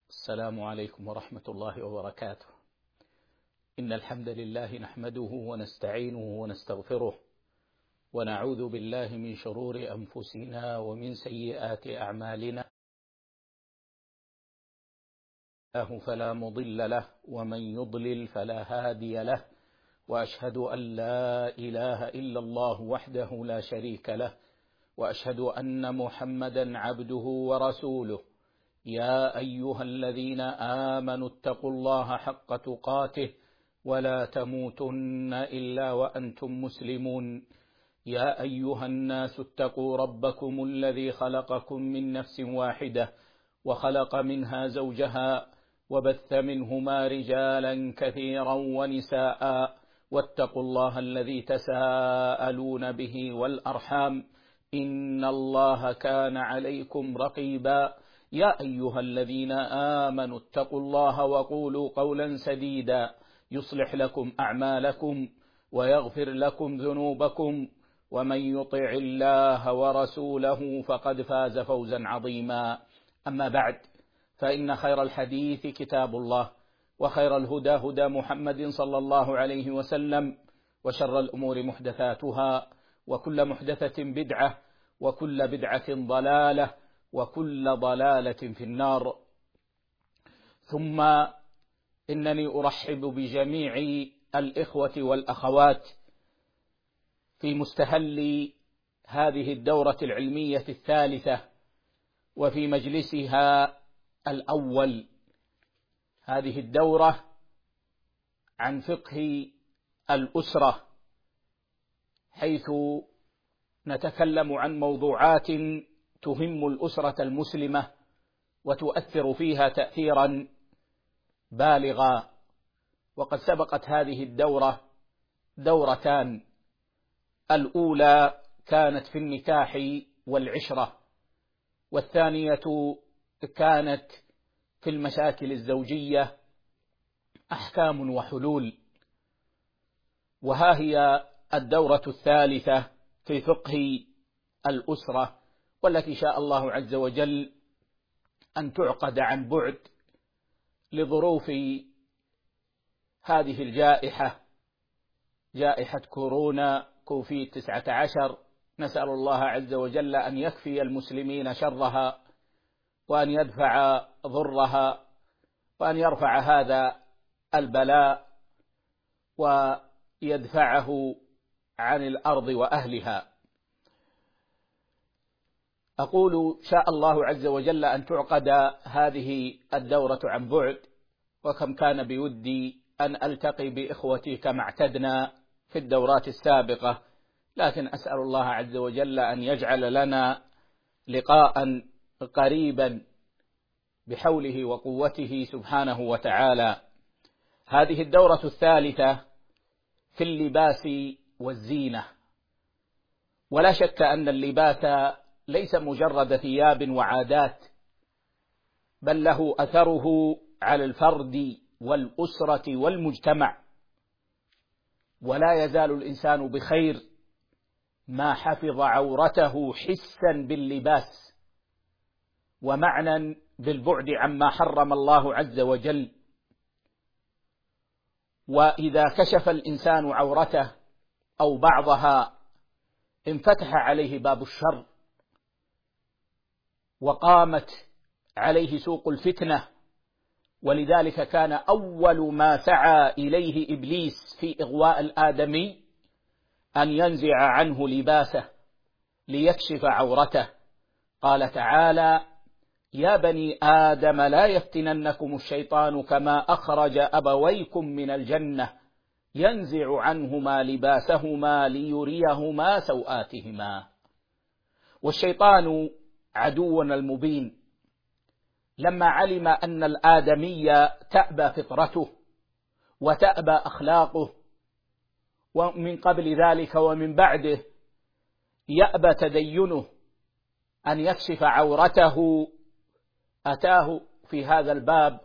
السلام عليكم ورحمة الله وبركاته. إن الحمد لله نحمده ونستعينه ونستغفره ونعوذ بالله من شرور أنفسنا ومن سيئات أعمالنا، فلا مضل له ومن يضلل فلا هادي له، وأشهد أن لا إله إلا الله وحده لا شريك له، وأشهد أن محمدا عبده ورسوله. يا أيها الذين آمنوا اتقوا الله حق تقاته ولا تموتن إلا وأنتم مسلمون. يا أيها الناس اتقوا ربكم الذي خلقكم من نفس واحدة وخلق منها زوجها وبث منهما رجالا كثيرا ونساء، واتقوا الله الذي تساءلون به والأرحام إن الله كان عليكم رقيبا. يا أيها الذين آمنوا اتقوا الله وقولوا قولا سديدا يصلح لكم أعمالكم ويغفر لكم ذنوبكم، ومن يطع الله ورسوله فقد فاز فوزا عظيما. أما بعد، فإن خير الحديث كتاب الله، وخير الهدى هدى محمد صلى الله عليه وسلم، وشر الأمور محدثاتها، وكل محدثة بدعة، وكل بدعة ضلالة، وكل ضلالة في النار. ثم إنني أرحب بجميع الإخوة والأخوات في مستهل هذه الدورة العلمية الثالثة وفي مجلسها الأول. هذه الدورة عن فقه الأسرة، حيث نتكلم عن موضوعات تهم الأسرة المسلمة وتؤثر فيها تأثيرا بالغا. وقد سبقت هذه الدورة دورتان، الأولى كانت في النكاح والعشرة، والثانية كانت في المشاكل الزوجية أحكام وحلول. وها هي الدورة الثالثة في فقه الأسرة، والتي شاء الله عز وجل أن تعقد عن بعد لظروف هذه الجائحة، جائحة كورونا كوفيد 19. نسأل الله عز وجل أن يكفي المسلمين شرها، وأن يدفع ضرها، وأن يرفع هذا البلاء ويدفعه عن الأرض وأهلها. أقول شاء الله عز وجل أن تعقد هذه الدورة عن بعد، وكم كان بودي أن ألتقي بإخوتي كما اعتدنا في الدورات السابقة، لكن أسأل الله عز وجل أن يجعل لنا لقاء قريبا بحوله وقوته سبحانه وتعالى. هذه الدورة الثالثة في اللباس والزينة. ولا شك أن اللباس ليس مجرد ثياب وعادات، بل له أثره على الفرد والأسرة والمجتمع، ولا يزال الإنسان بخير ما حفظ عورته حسا باللباس، ومعنى بالبعد عما حرم الله عز وجل. وإذا كشف الإنسان عورته أو بعضها انفتح عليه باب الشر، وقامت عليه سوق الفتنة. ولذلك كان أول ما سعى إليه إبليس في إغواء الآدمي أن ينزع عنه لباسه ليكشف عورته. قال تعالى: يا بني آدم لا يفتننكم الشيطان كما أخرج أبويكم من الجنة ينزع عنهما لباسهما ليريهما سوآتهما. والشيطان عدونا المبين، لما علم أن الآدمي تأبى فطرته وتأبى أخلاقه، ومن قبل ذلك ومن بعده يأبى تدينه أن يكشف عورته، أتاه في هذا الباب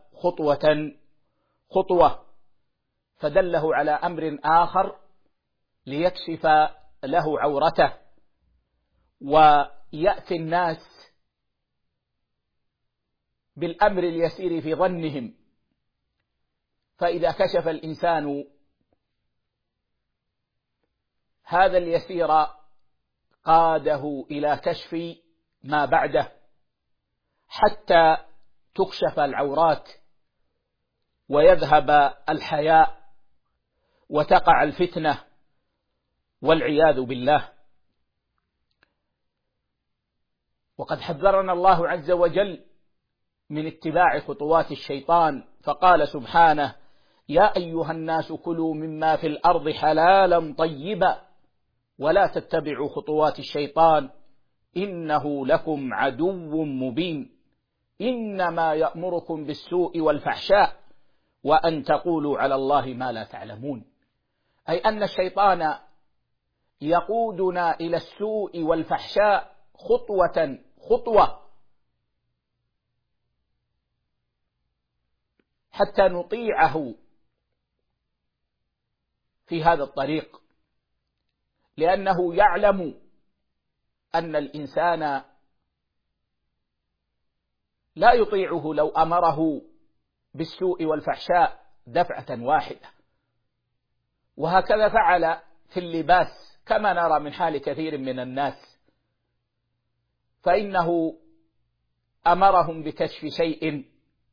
خطوة فدله على أمر آخر ليكشف له عورته. ويأتي الناس بالأمر اليسير في ظنهم، فإذا كشف الإنسان هذا اليسير قاده إلى كشف ما بعده حتى تكشف العورات ويذهب الحياء وتقع الفتنة والعياذ بالله. وقد حذرنا الله عز وجل من اتباع خطوات الشيطان، فقال سبحانه: يا أيها الناس كلوا مما في الأرض حلالا طيبا ولا تتبعوا خطوات الشيطان إنه لكم عدو مبين إنما يأمركم بالسوء والفحشاء وأن تقولوا على الله ما لا تعلمون. أي أن الشيطان يقودنا إلى السوء والفحشاء خطوة خطوة حتى نطيعه في هذا الطريق، لأنه يعلم أن الإنسان لا يطيعه لو أمره بالسوء والفحشاء دفعة واحدة. وهكذا فعل في اللباس كما نرى من حال كثير من الناس، فإنه أمرهم بكشف شيء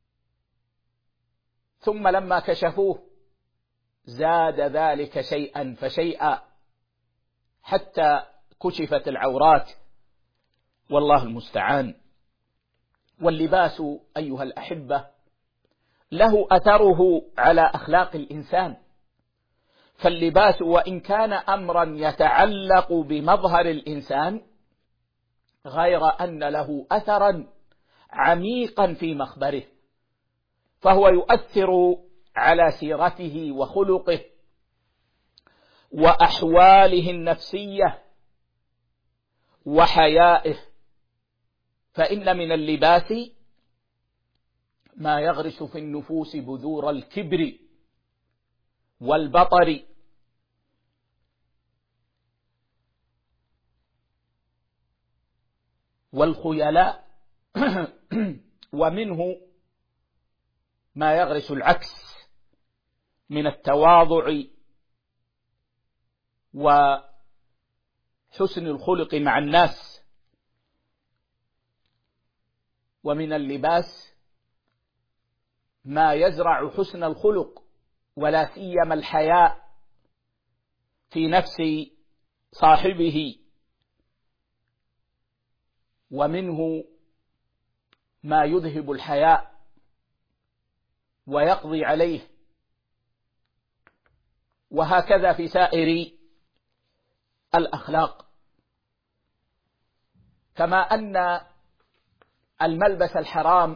ثم لما كشفوه زاد ذلك شيئا فشيئا حتى كشفت العورات، والله المستعان. واللباس أيها الأحبة له أثره على أخلاق الإنسان، فاللباس وإن كان أمرا يتعلق بمظهر الإنسان غير أن له أثرا عميقا في مخبره، فهو يؤثر على سيرته وخلقه وأحواله النفسية وحيائه. فإن من اللباس ما يغرس في النفوس بذور الكبر والبطر والخيلاء ومنه ما يغرس العكس من التواضع وحسن الخلق مع الناس. ومن اللباس ما يزرع حسن الخلق ولا سيما الحياء في نفس صاحبه، ومنه ما يذهب الحياء ويقضي عليه، وهكذا في سائر الأخلاق. كما أن الملبس الحرام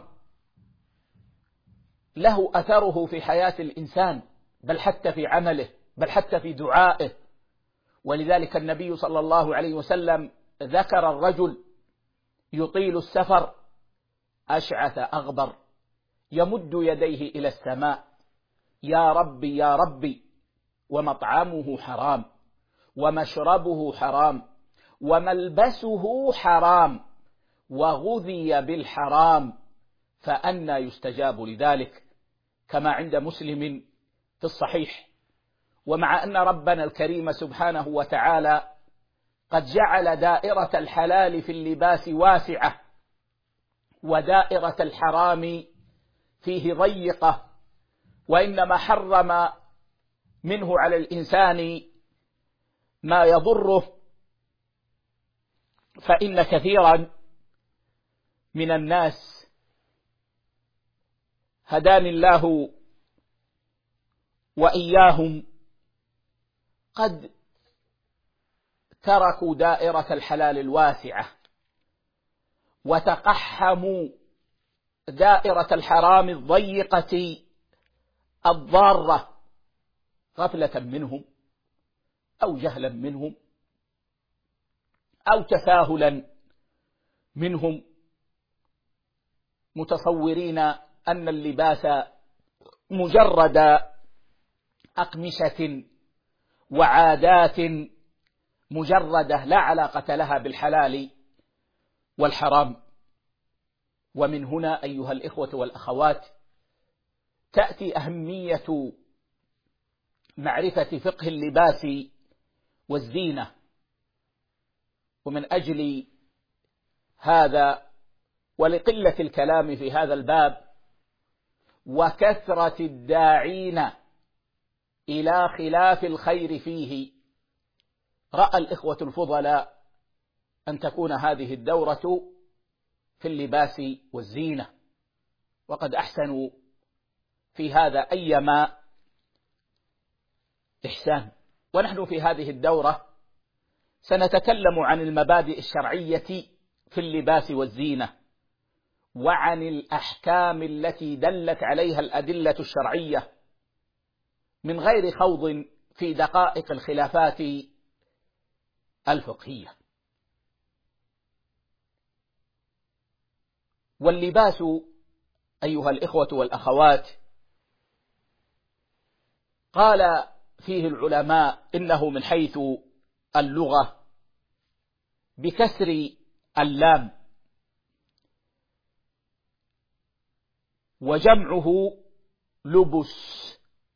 له أثره في حياة الإنسان، بل حتى في عمله، بل حتى في دعائه. ولذلك النبي صلى الله عليه وسلم ذكر الرجل يطيل السفر أشعث أغبر يمد يديه إلى السماء يا ربي يا ربي، ومطعمه حرام ومشربه حرام وملبسه حرام وغذي بالحرام فأنى يستجاب لذلك، كما عند مسلم في الصحيح. ومع أن ربنا الكريم سبحانه وتعالى قد جعل دائرة الحلال في اللباس واسعة ودائرة الحرام فيه ضيقة، وإنما حرم منه على الإنسان ما يضره، فإن كثيرا من الناس هداني الله وإياهم قد تركوا دائرة الحلال الواسعة وتقحموا دائرة الحرام الضيقة الضارة، غفلة منهم أو جهلا منهم أو تساهلا منهم، متصورين أن اللباس مجرد أقمشة وعادات مجردة لا علاقة لها بالحلال والحرام. ومن هنا أيها الإخوة والأخوات تأتي أهمية معرفة فقه اللباس والزينة. ومن أجل هذا ولقلة الكلام في هذا الباب وكثرة الداعين إلى خلاف الخير فيه، رأى الإخوة الفضلاء أن تكون هذه الدورة في اللباس والزينة، وقد أحسنوا في هذا أيما إحسان. ونحن في هذه الدورة سنتكلم عن المبادئ الشرعية في اللباس والزينة، وعن الأحكام التي دلت عليها الأدلة الشرعية، من غير خوض في دقائق الخلافات الفقهية. واللباس أيها الإخوة والأخوات قال فيه العلماء إنه من حيث اللغة بكسر اللام، وجمعه لبس،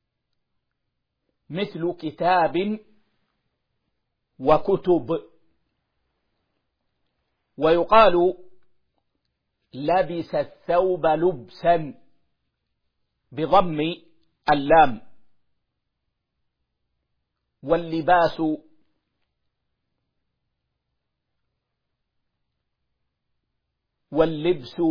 مثل كتاب وكتب. ويقال لبس الثوب لبسا بضم اللام. واللباس واللبس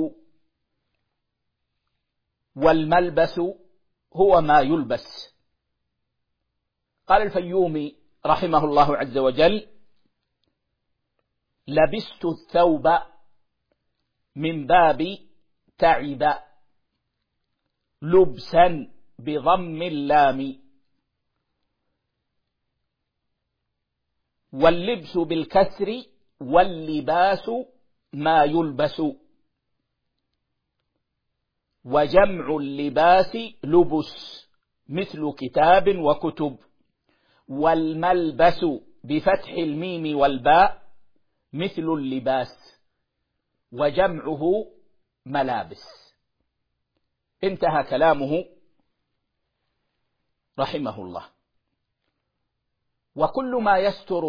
والملبس هو ما يلبس. قال الفيومي رحمه الله عز وجل: لبست الثوب من باب تعب لبسا بضم اللام. واللبس بالكسر واللباس ما يلبس، وجمع اللباس لبس مثل كتاب وكتب. والملبس بفتح الميم والباء مثل اللباس، وجمعه ملابس. انتهى كلامه رحمه الله. وكل ما يستر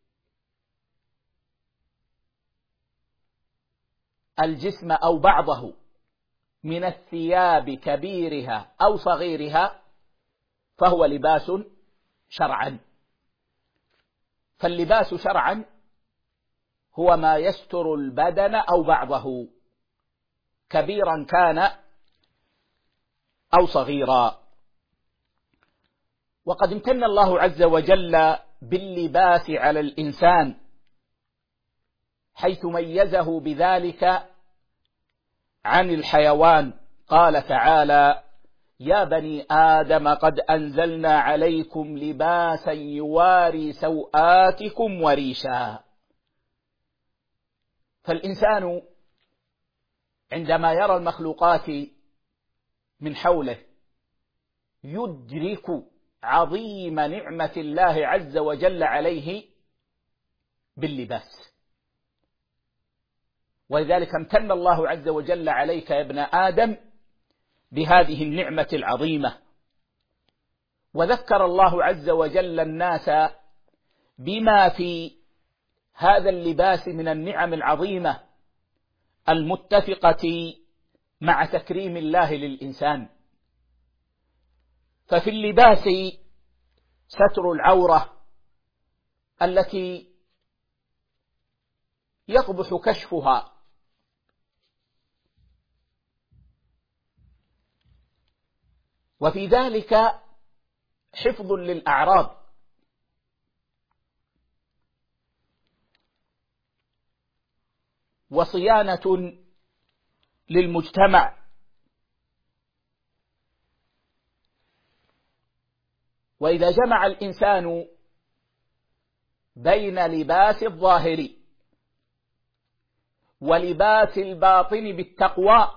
الجسم أو بعضه من الثياب كبيرها أو صغيرها فهو لباس شرعا. فاللباس شرعا هو ما يستر البدن أو بعضه كبيرا كان أو صغيرا. وقد امتن الله عز وجل باللباس على الإنسان، حيث ميزه بذلك عن الحيوان. قال تعالى: يا بني آدم قد أنزلنا عليكم لباسا يواري سوآتكم وريشا. فالإنسان عندما يرى المخلوقات من حوله يدرك عظيم نعمة الله عز وجل عليه باللباس. ولذلك امتن الله عز وجل عليك يا ابن آدم بهذه النعمة العظيمة. وذكر الله عز وجل الناس بما في هذا اللباس من النعم العظيمة المتفقة مع تكريم الله للإنسان. ففي اللباس ستر العورة التي يقبح كشفها، وفي ذلك حفظ للأعراض، وصيانة للمجتمع. وإذا جمع الإنسان بين لباس الظاهر ولباس الباطن بالتقوى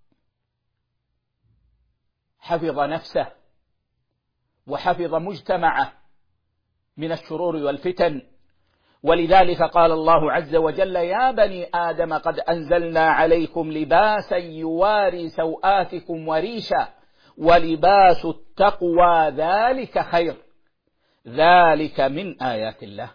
حفظ نفسه وحفظ مجتمعه من الشرور والفتن، ولذلك قال الله عز وجل: يا بني آدم قد أنزلنا عليكم لباسا يواري سوآتكم وريشا ولباس التقوى ذلك خير ذلك من آيات الله.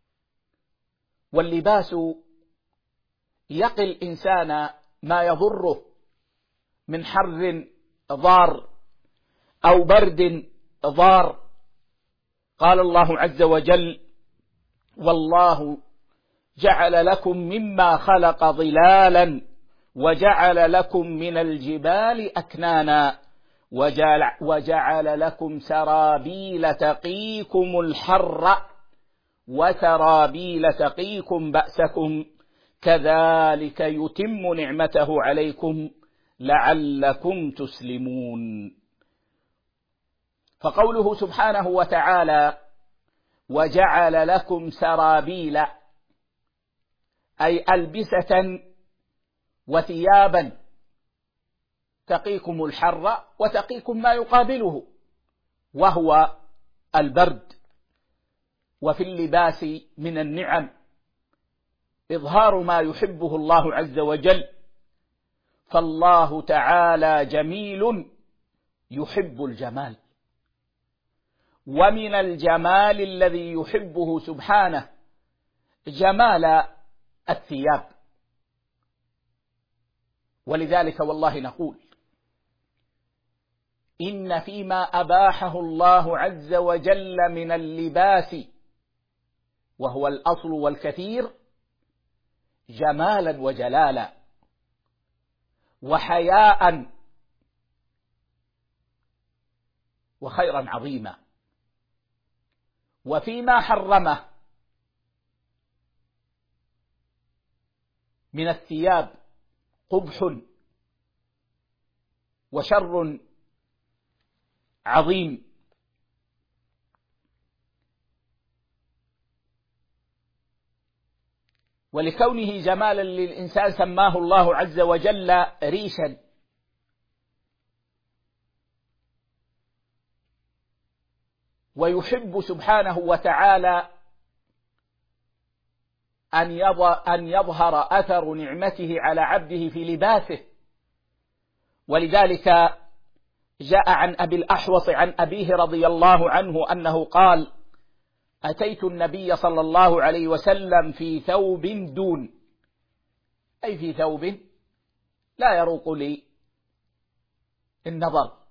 واللباس يقي الإنسان ما يضره من حر ضار أو برد ضار. قال الله عز وجل: والله جعل لكم مما خلق ظلالا وجعل لكم من الجبال أكنانا وجعل لكم سرابيل تقيكم الحر وسرابيل تقيكم بأسكم كذلك يتم نعمته عليكم لعلكم تسلمون. فقوله سبحانه وتعالى: وجعل لكم سرابيل، أي ألبسة وثيابا تقيكم الحر وتقيكم ما يقابله وهو البرد. وفي اللباس من النعم إظهار ما يحبه الله عز وجل، فالله تعالى جميل يحب الجمال، ومن الجمال الذي يحبه سبحانه جمال الثياب. ولذلك والله نقول: إن فيما أباحه الله عز وجل من اللباس وهو الأصل والكثير جمالا وجلالا وحياء وخيرا عظيما، وفيما حرمه من الثياب قبح وشر عظيم. ولكونه جمالا للإنسان سماه الله عز وجل ريشا، ويحب سبحانه وتعالى أن يظهر أثر نعمته على عبده في لباسه. ولذلك جاء عن أبي الأحوص عن أبيه رضي الله عنه أنه قال: أتيت النبي صلى الله عليه وسلم في ثوب دون، أي في ثوب لا يروق لي النظر،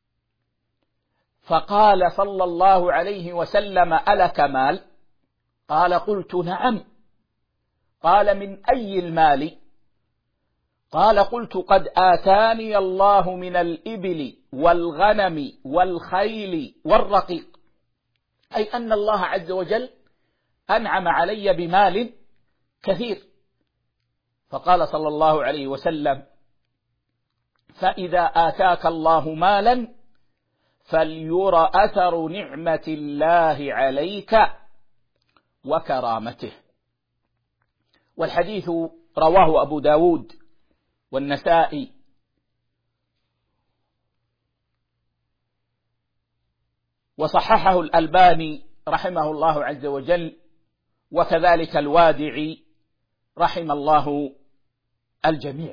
فقال صلى الله عليه وسلم: ألك مال؟ قال: قلت نعم. قال: من أي المال؟ قال: قلت: قد آتاني الله من الإبل والغنم والخيل والرقيق، أي أن الله عز وجل أنعم علي بمال كثير. فقال صلى الله عليه وسلم: فإذا آتاك الله مالا فلير أثر نعمة الله عليك وكرامته. والحديث رواه أبو داود والنسائي وصححه الألباني رحمه الله عز وجل، وكذلك الوادعي رحم الله الجميع.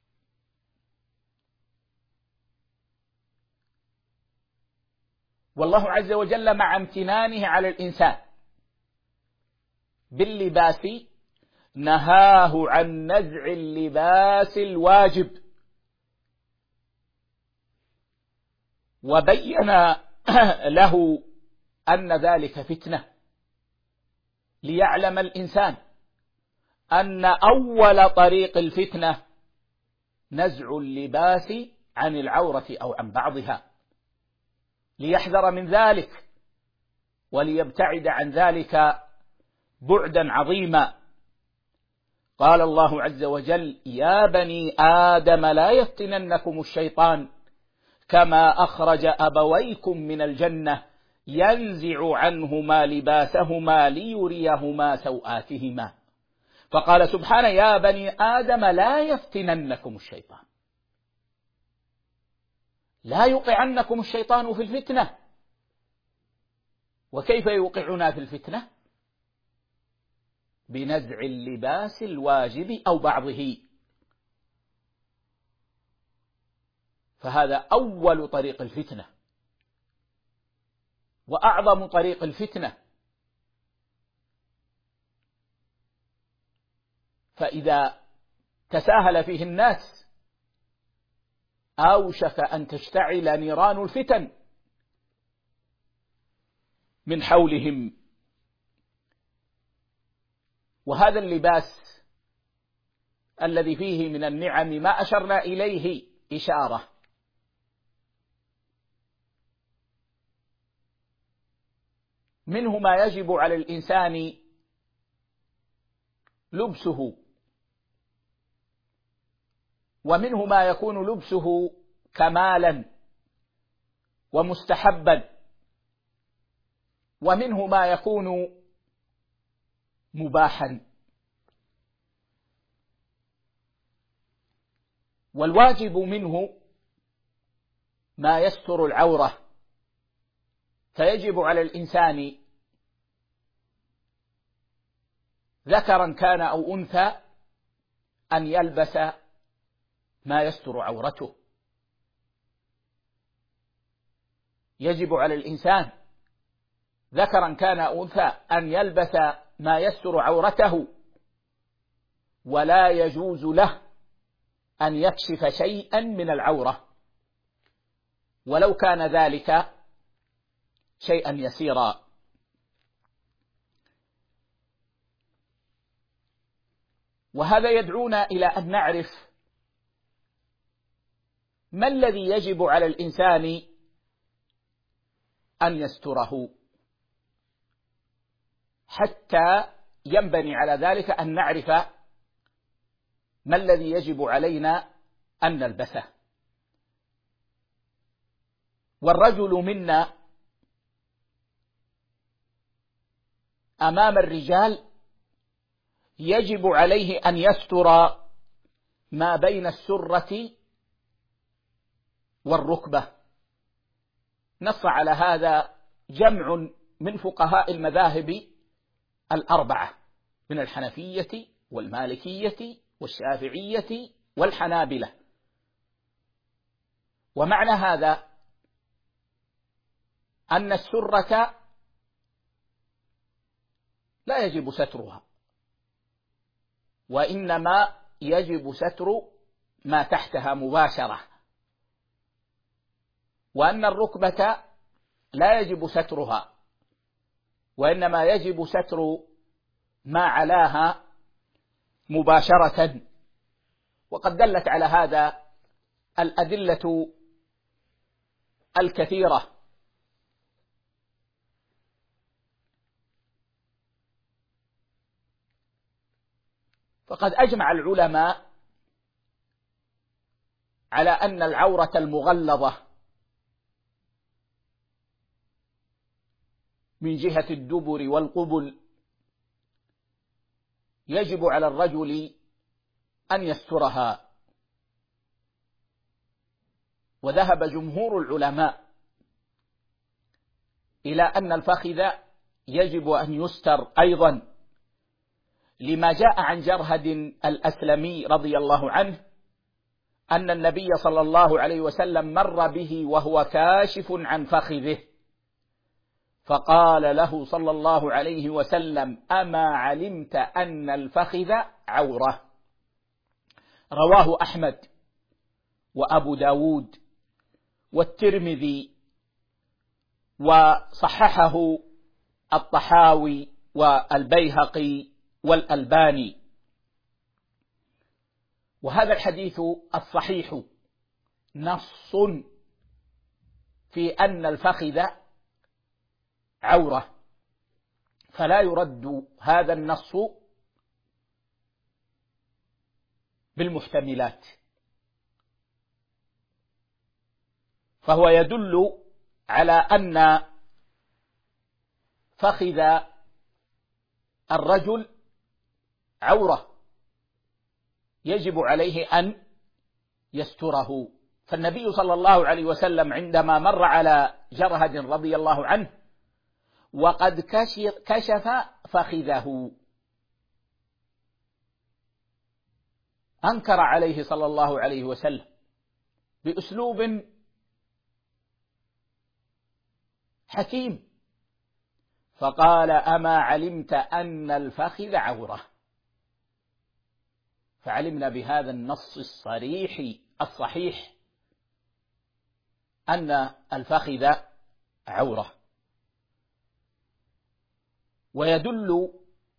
والله عز وجل مع امتنانه على الإنسان باللباس نهاه عن نزع اللباس الواجب، وبين له أن ذلك فتنة، ليعلم الإنسان أن أول طريق الفتنة نزع اللباس عن العورة أو عن بعضها، ليحذر من ذلك وليبتعد عن ذلك بعدا عظيما. قال الله عز وجل: يا بني آدم لا يفتننكم الشيطان كما أخرج أبويكم من الجنة ينزع عنهما لباسهما ليريهما سوآتهما. فقال سبحانه: يا بني آدم لا يفتننكم الشيطان، لا يوقعنكم الشيطان في الفتنة. وكيف يوقعنا في الفتنة؟ بنزع اللباس الواجب أو بعضه. فهذا أول طريق الفتنة وأعظم طريق الفتنة. فإذا تساهل فيه الناس أوشك أن تشتعل نيران الفتن من حولهم. وهذا اللباس الذي فيه من النعم ما أشرنا إليه إشارة، منه ما يجب على الإنسان لبسه، ومنه ما يكون لبسه كمالا ومستحبا، ومنه ما يكون مباحا. والواجب منه ما يستر العورة، فيجب على الإنسان ذكرا كان أو أنثى أن يلبس ما يستر عورته. يجب على الإنسان ذكرا كان أو أنثى أن يلبس ما يستر عورته، ولا يجوز له أن يكشف شيئا من العورة ولو كان ذلك شيئا يسيرا. وهذا يدعونا إلى أن نعرف ما الذي يجب على الإنسان أن يستره، حتى ينبني على ذلك أن نعرف ما الذي يجب علينا أن نلبسه. والرجل منا أمام الرجال يجب عليه أن يستر ما بين السرة والركبة. نص على هذا جمع من فقهاء المذاهب الأربعة من الحنفية والمالكية والشافعية والحنابلة. ومعنى هذا أن السرة لا يجب سترها، وإنما يجب ستر ما تحتها مباشرة، وأن الركبة لا يجب سترها، وإنما يجب ستر ما علاها مباشرة. وقد دلت على هذا الأدلة الكثيرة. فقد أجمع العلماء على أن العورة المغلظة من جهة الدبر والقبل يجب على الرجل أن يسترها. وذهب جمهور العلماء إلى أن الفخذ يجب أن يستر أيضا، لما جاء عن جرهد الأسلمي رضي الله عنه أن النبي صلى الله عليه وسلم مر به وهو كاشف عن فخذه، فقال له صلى الله عليه وسلم: أما علمت أن الفخذ عورة؟ رواه أحمد وأبو داود والترمذي، وصححه الطحاوي والبيهقي والألباني. وهذا الحديث الصحيح نص في أن الفخذ عورة، فلا يرد هذا النص بالمحتملات، فهو يدل على أن فخذ الرجل عورة يجب عليه أن يستره. فالنبي صلى الله عليه وسلم عندما مر على جرهد رضي الله عنه وقد كشف فخذه أنكر عليه صلى الله عليه وسلم بأسلوب حكيم، فقال: أما علمت أن الفخذ عورة؟ فعلمنا بهذا النص الصحيح أن الفخذ عورة. ويدل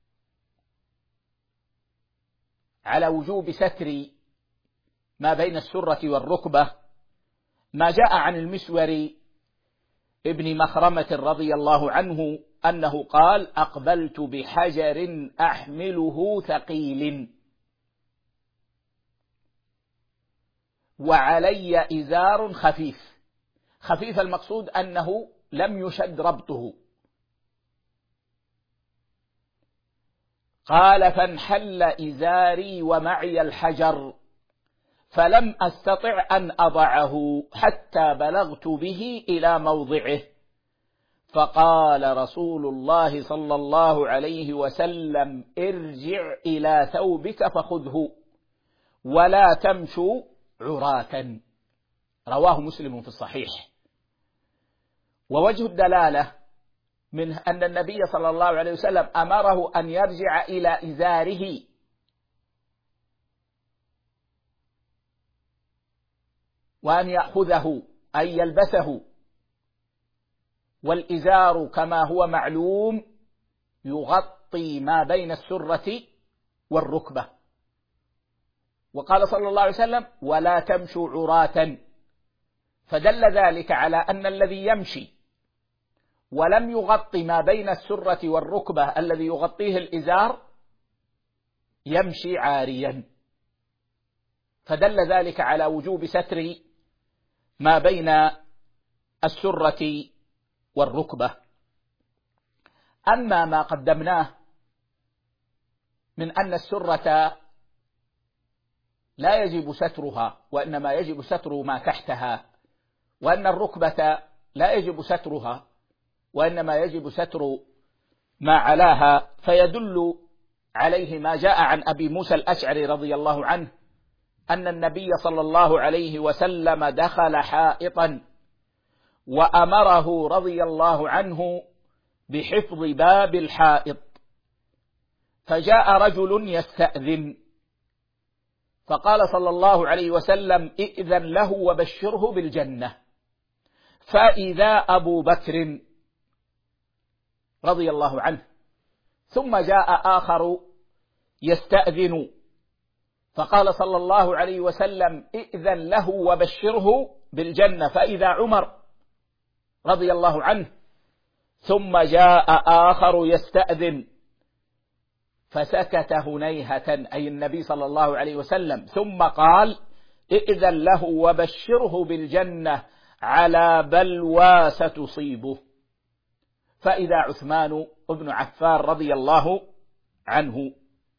على وجوب ستر ما بين السرة والركبة ما جاء عن المسور ابن مخرمة رضي الله عنه أنه قال: أقبلت بحجر أحمله ثقيل وعلي إزار خفيف. خفيف المقصود أنه لم يشد ربطه. قال: فانحل إزاري ومعي الحجر فلم أستطع أن أضعه حتى بلغت به إلى موضعه، فقال رسول الله صلى الله عليه وسلم: ارجع إلى ثوبك فخذه ولا تمشوا عراة. رواه مسلم في الصحيح. ووجه الدلالة من أن النبي صلى الله عليه وسلم أمره أن يرجع إلى إزاره، وأن يأخذه أي يلبسه. والإزار كما هو معلوم يغطي ما بين السرة والركبة. وقال صلى الله عليه وسلم: ولا تمشوا عراة، فدل ذلك على أن الذي يمشي ولم يغطي ما بين السرة والركبة الذي يغطيه الإزار يمشي عاريا، فدل ذلك على وجوب ستر ما بين السرة والركبة. أما ما قدمناه من أن السرة لا يجب سترها وإنما يجب ستر ما تحتها، وأن الركبة لا يجب سترها وإنما يجب ستر ما علاها، فيدل عليه ما جاء عن أبي موسى الأشعري رضي الله عنه أن النبي صلى الله عليه وسلم دخل حائطا وأمره رضي الله عنه بحفظ باب الحائط، فجاء رجل يستأذن، فقال صلى الله عليه وسلم: ائذن له وبشره بالجنة. فإذا أبو بكر رضي الله عنه، ثم جاء آخر يستأذن، فقال صلى الله عليه وسلم: ائذن له وبشره بالجنة. فإذا عمر رضي الله عنه، ثم جاء آخر يستأذن، فسكت هنيهة أي النبي صلى الله عليه وسلم، ثم قال: ائذن له وبشره بالجنة على بلوى ستصيبه. فإذا عثمان بن عفان رضي الله عنه.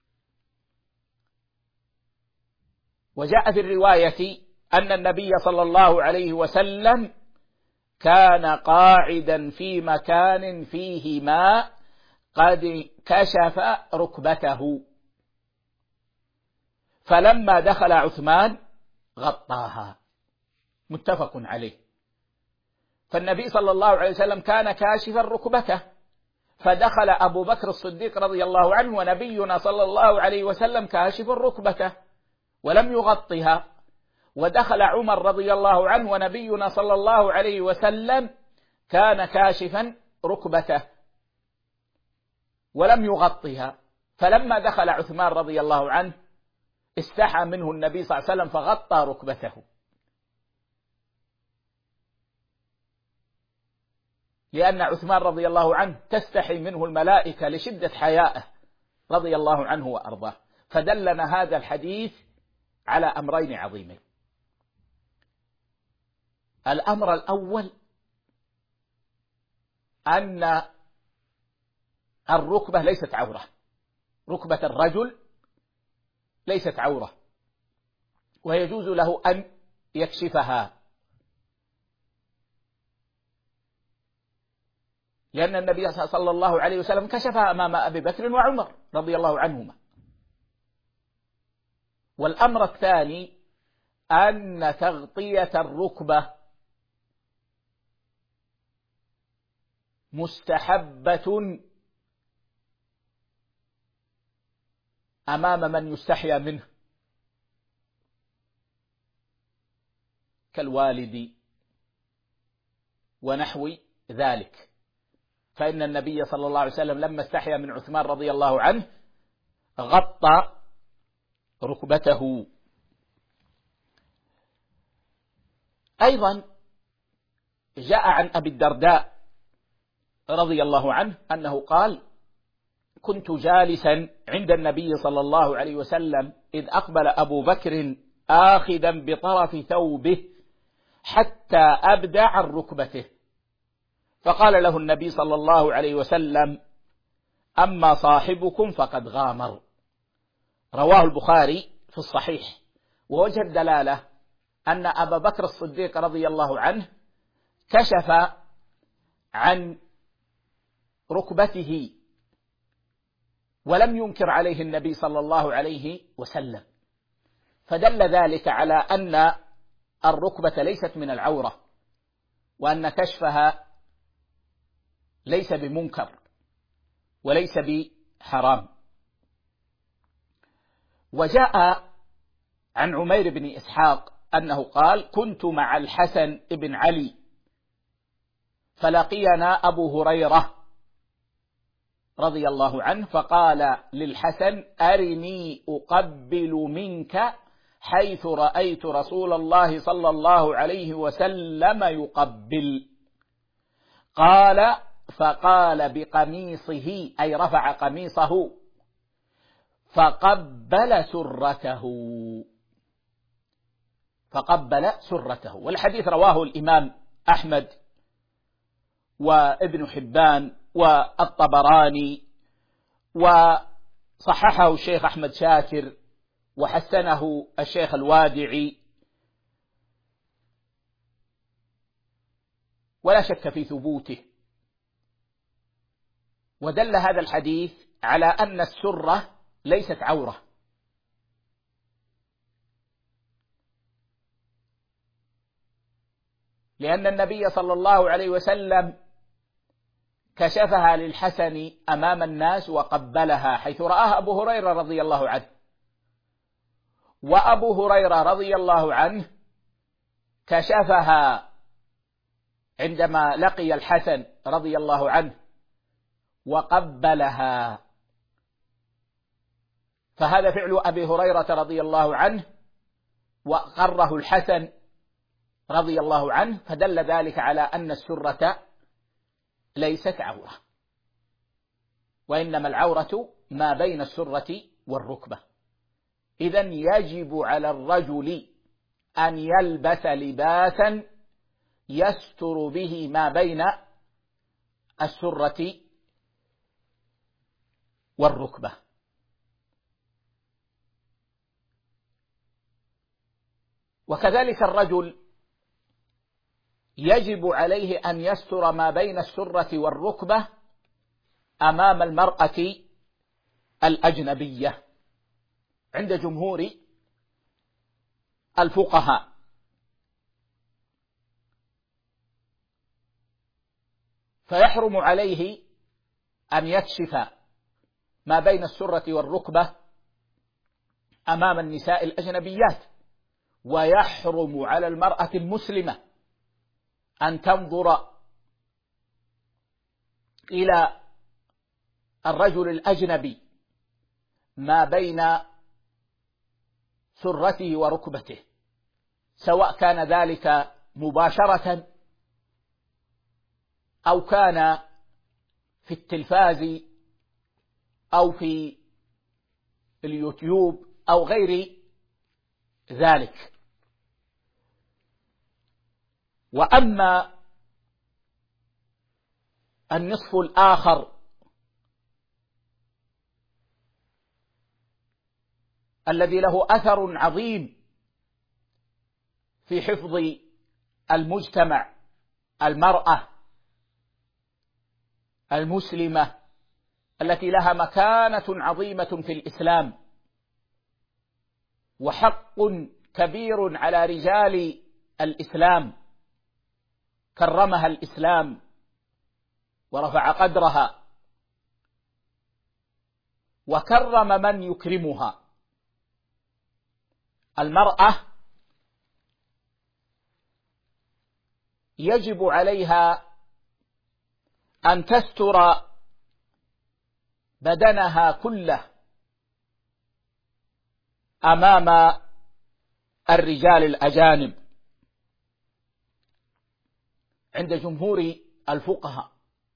وجاء في الرواية أن النبي صلى الله عليه وسلم كان قاعدا في مكان فيه ماء قد كشف ركبته، فلما دخل عثمان غطاها، متفق عليه. فالنبي صلى الله عليه وسلم كان كاشفا ركبته، فدخل أبو بكر الصديق رضي الله عنه ونبينا صلى الله عليه وسلم كاشف ركبته ولم يغطها، ودخل عمر رضي الله عنه ونبينا صلى الله عليه وسلم كان كاشفا ركبته ولم يغطها، فلما دخل عثمان رضي الله عنه استحى منه النبي صلى الله عليه وسلم فغطى ركبته، لأن عثمان رضي الله عنه تستحي منه الملائكة لشدة حيائه رضي الله عنه وأرضاه. فدلنا هذا الحديث على أمرين عظيمين. الأمر الأول أن الركبة ليست عورة، ركبة الرجل ليست عورة، ويجوز له أن يكشفها، لأن النبي صلى الله عليه وسلم كشفها أمام أبي بكر وعمر رضي الله عنهما. والأمر الثاني أن تغطية الركبة مستحبة أمام من يستحيا منه كالوالد ونحو ذلك، فإن النبي صلى الله عليه وسلم لما استحيا من عثمان رضي الله عنه غطى ركبته. أيضا جاء عن أبي الدرداء رضي الله عنه أنه قال: كنت جالسا عند النبي صلى الله عليه وسلم إذ أقبل أبو بكر آخذا بطرف ثوبه حتى أبدى عن ركبته، فقال له النبي صلى الله عليه وسلم: أما صاحبكم فقد غامر. رواه البخاري في الصحيح. ووجه الدلالة أن أبا بكر الصديق رضي الله عنه كشف عن ركبته ولم ينكر عليه النبي صلى الله عليه وسلم، فدل ذلك على أن الركبة ليست من العورة، وأن كشفها ليس بمنكر وليس بحرام. وجاء عن عمير بن إسحاق أنه قال: كنت مع الحسن بن علي فلقينا أبو هريرة رضي الله عنه فقال للحسن: أرني أقبل منك حيث رأيت رسول الله صلى الله عليه وسلم يقبل. قال: فقال بقميصه، أي رفع قميصه فقبل سرته. والحديث رواه الإمام أحمد وابن حبان والطبراني، وصححه الشيخ أحمد شاكر وحسنه الشيخ الوادعي، ولا شك في ثبوته. ودل هذا الحديث على أن السرة ليست عورة، لأن النبي صلى الله عليه وسلم كشفها للحسن أمام الناس وقبلها حيث رآها أبو هريرة رضي الله عنه، وأبو هريرة رضي الله عنه كشفها عندما لقي الحسن رضي الله عنه وقبلها، فهذا فعل أبي هريرة رضي الله عنه وقره الحسن رضي الله عنه، فدل ذلك على أن السرة ليست عورة، وإنما العورة ما بين السرة والركبة. إذن يجب على الرجل أن يلبس لباسا يستر به ما بين السرة والركبة. وكذلك الرجل يجب عليه أن يستر ما بين السرة والركبة أمام المرأة الأجنبية عند جمهور الفقهاء. فيحرم عليه أن يكشف ما بين السرة والركبة أمام النساء الأجنبيات، ويحرم على المرأة المسلمة أن تنظر إلى الرجل الأجنبي ما بين سرته وركبته، سواء كان ذلك مباشرة أو كان في التلفاز أو في اليوتيوب أو غير ذلك. وأما النصف الآخر الذي له أثر عظيم في حفظ المجتمع، المرأة المسلمة التي لها مكانة عظيمة في الإسلام، وحق كبير على رجال الإسلام كرمها الإسلام ورفع قدرها وكرم من يكرمها. المرأة يجب عليها أن تستر بدنها كله أمام الرجال الأجانب عند جمهور الفقهاء.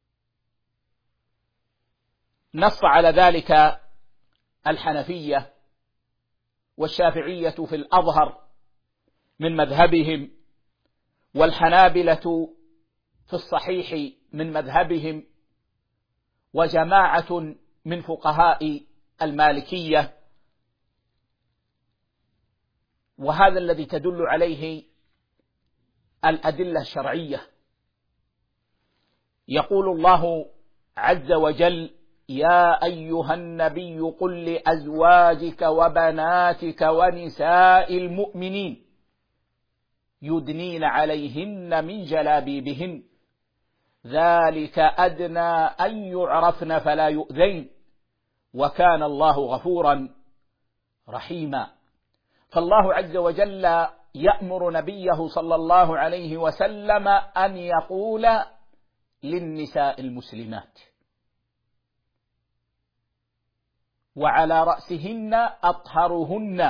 نص على ذلك الحنفية والشافعية في الأظهر من مذهبهم، والحنابلة في الصحيح من مذهبهم، وجماعة من فقهاء المالكية. وهذا الذي تدل عليه الأدلة الشرعية. يقول الله عز وجل: يا أيها النبي قل لأزواجك وبناتك ونساء المؤمنين يدنين عليهن من جلابيبهن ذلك أدنى أن يعرفن فلا يؤذين وكان الله غفورا رحيما. فالله عز وجل يأمر نبيه صلى الله عليه وسلم أن يقول للنساء المسلمات، وعلى رأسهن أطهرهن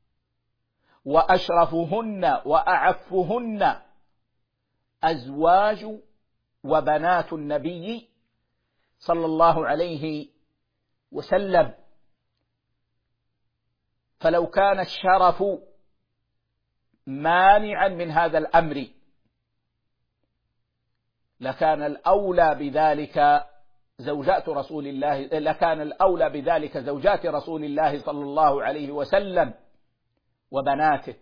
وأشرفهن وأعفهن أزواج وبنات النبي صلى الله عليه وسلم. فلو كان الشرف مانعا من هذا الأمر لكان الأولى بذلك زوجات رسول الله صلى الله عليه وسلم وبناته.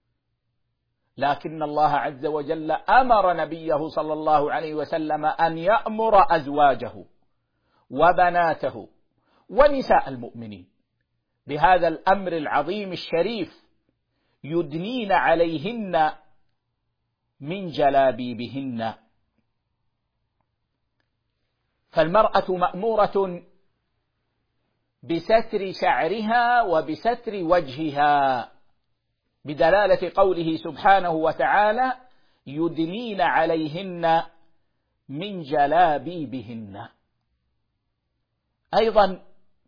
لكن الله عز وجل أمر نبيه صلى الله عليه وسلم أن يأمر أزواجه وبناته ونساء المؤمنين بهذا الأمر العظيم الشريف: يدنين عليهن من جلابيبهن. فالمرأة مأمورة بستر شعرها وبستر وجهها بدلالة قوله سبحانه وتعالى: يدنين عليهن من جلابيبهن. أيضا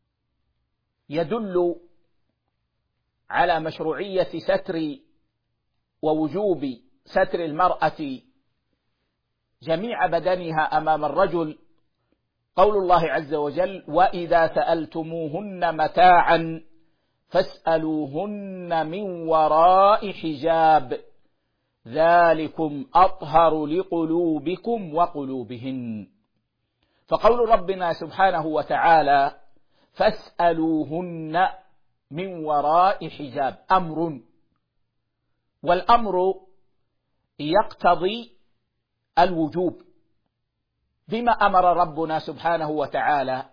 يدل على مشروعية ستر ووجوب ستر المرأة جميع بدنها أمام الرجل قول الله عز وجل: وإذا سألتموهن متاعا فاسألوهن من وراء حجاب ذلكم أطهر لقلوبكم وقلوبهن. فقول ربنا سبحانه وتعالى فاسألوهن من وراء حجاب أمر، والأمر يقتضي الوجوب. بما أمر ربنا سبحانه وتعالى؟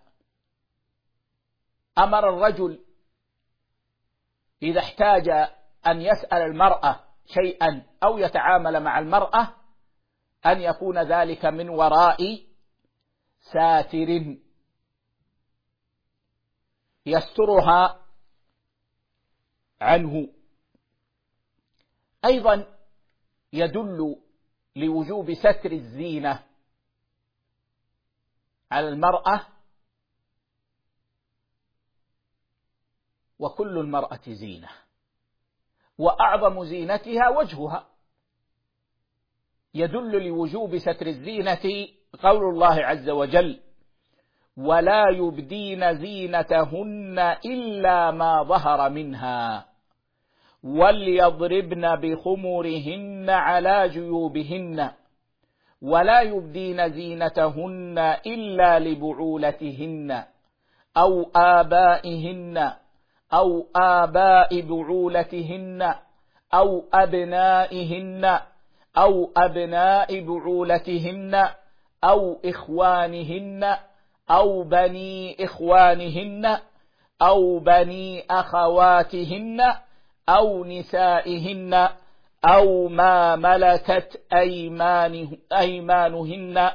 أمر الرجل إذا احتاج أن يسأل المرأة شيئا أو يتعامل مع المرأة أن يكون ذلك من وراء ساتر يسترها عنه. أيضا يدل لوجوب ستر الزينة على المرأة، وكل المرأة زينة، وأعظم زينتها وجهها. يدل لوجوب ستر الزينة قول الله عز وجل: ولا يبدين زينتهن إلا ما ظهر منها وليضربن بخمرهن على جيوبهن ولا يبدين زينتهن إلا لبعولتهن أو آبائهن أو آباء بعولتهن أو أبنائهن أو أبناء بعولتهن أو إخوانهن أو بني إخوانهن أو بني أخواتهن أو نسائهن أو ما ملكت أيمانهن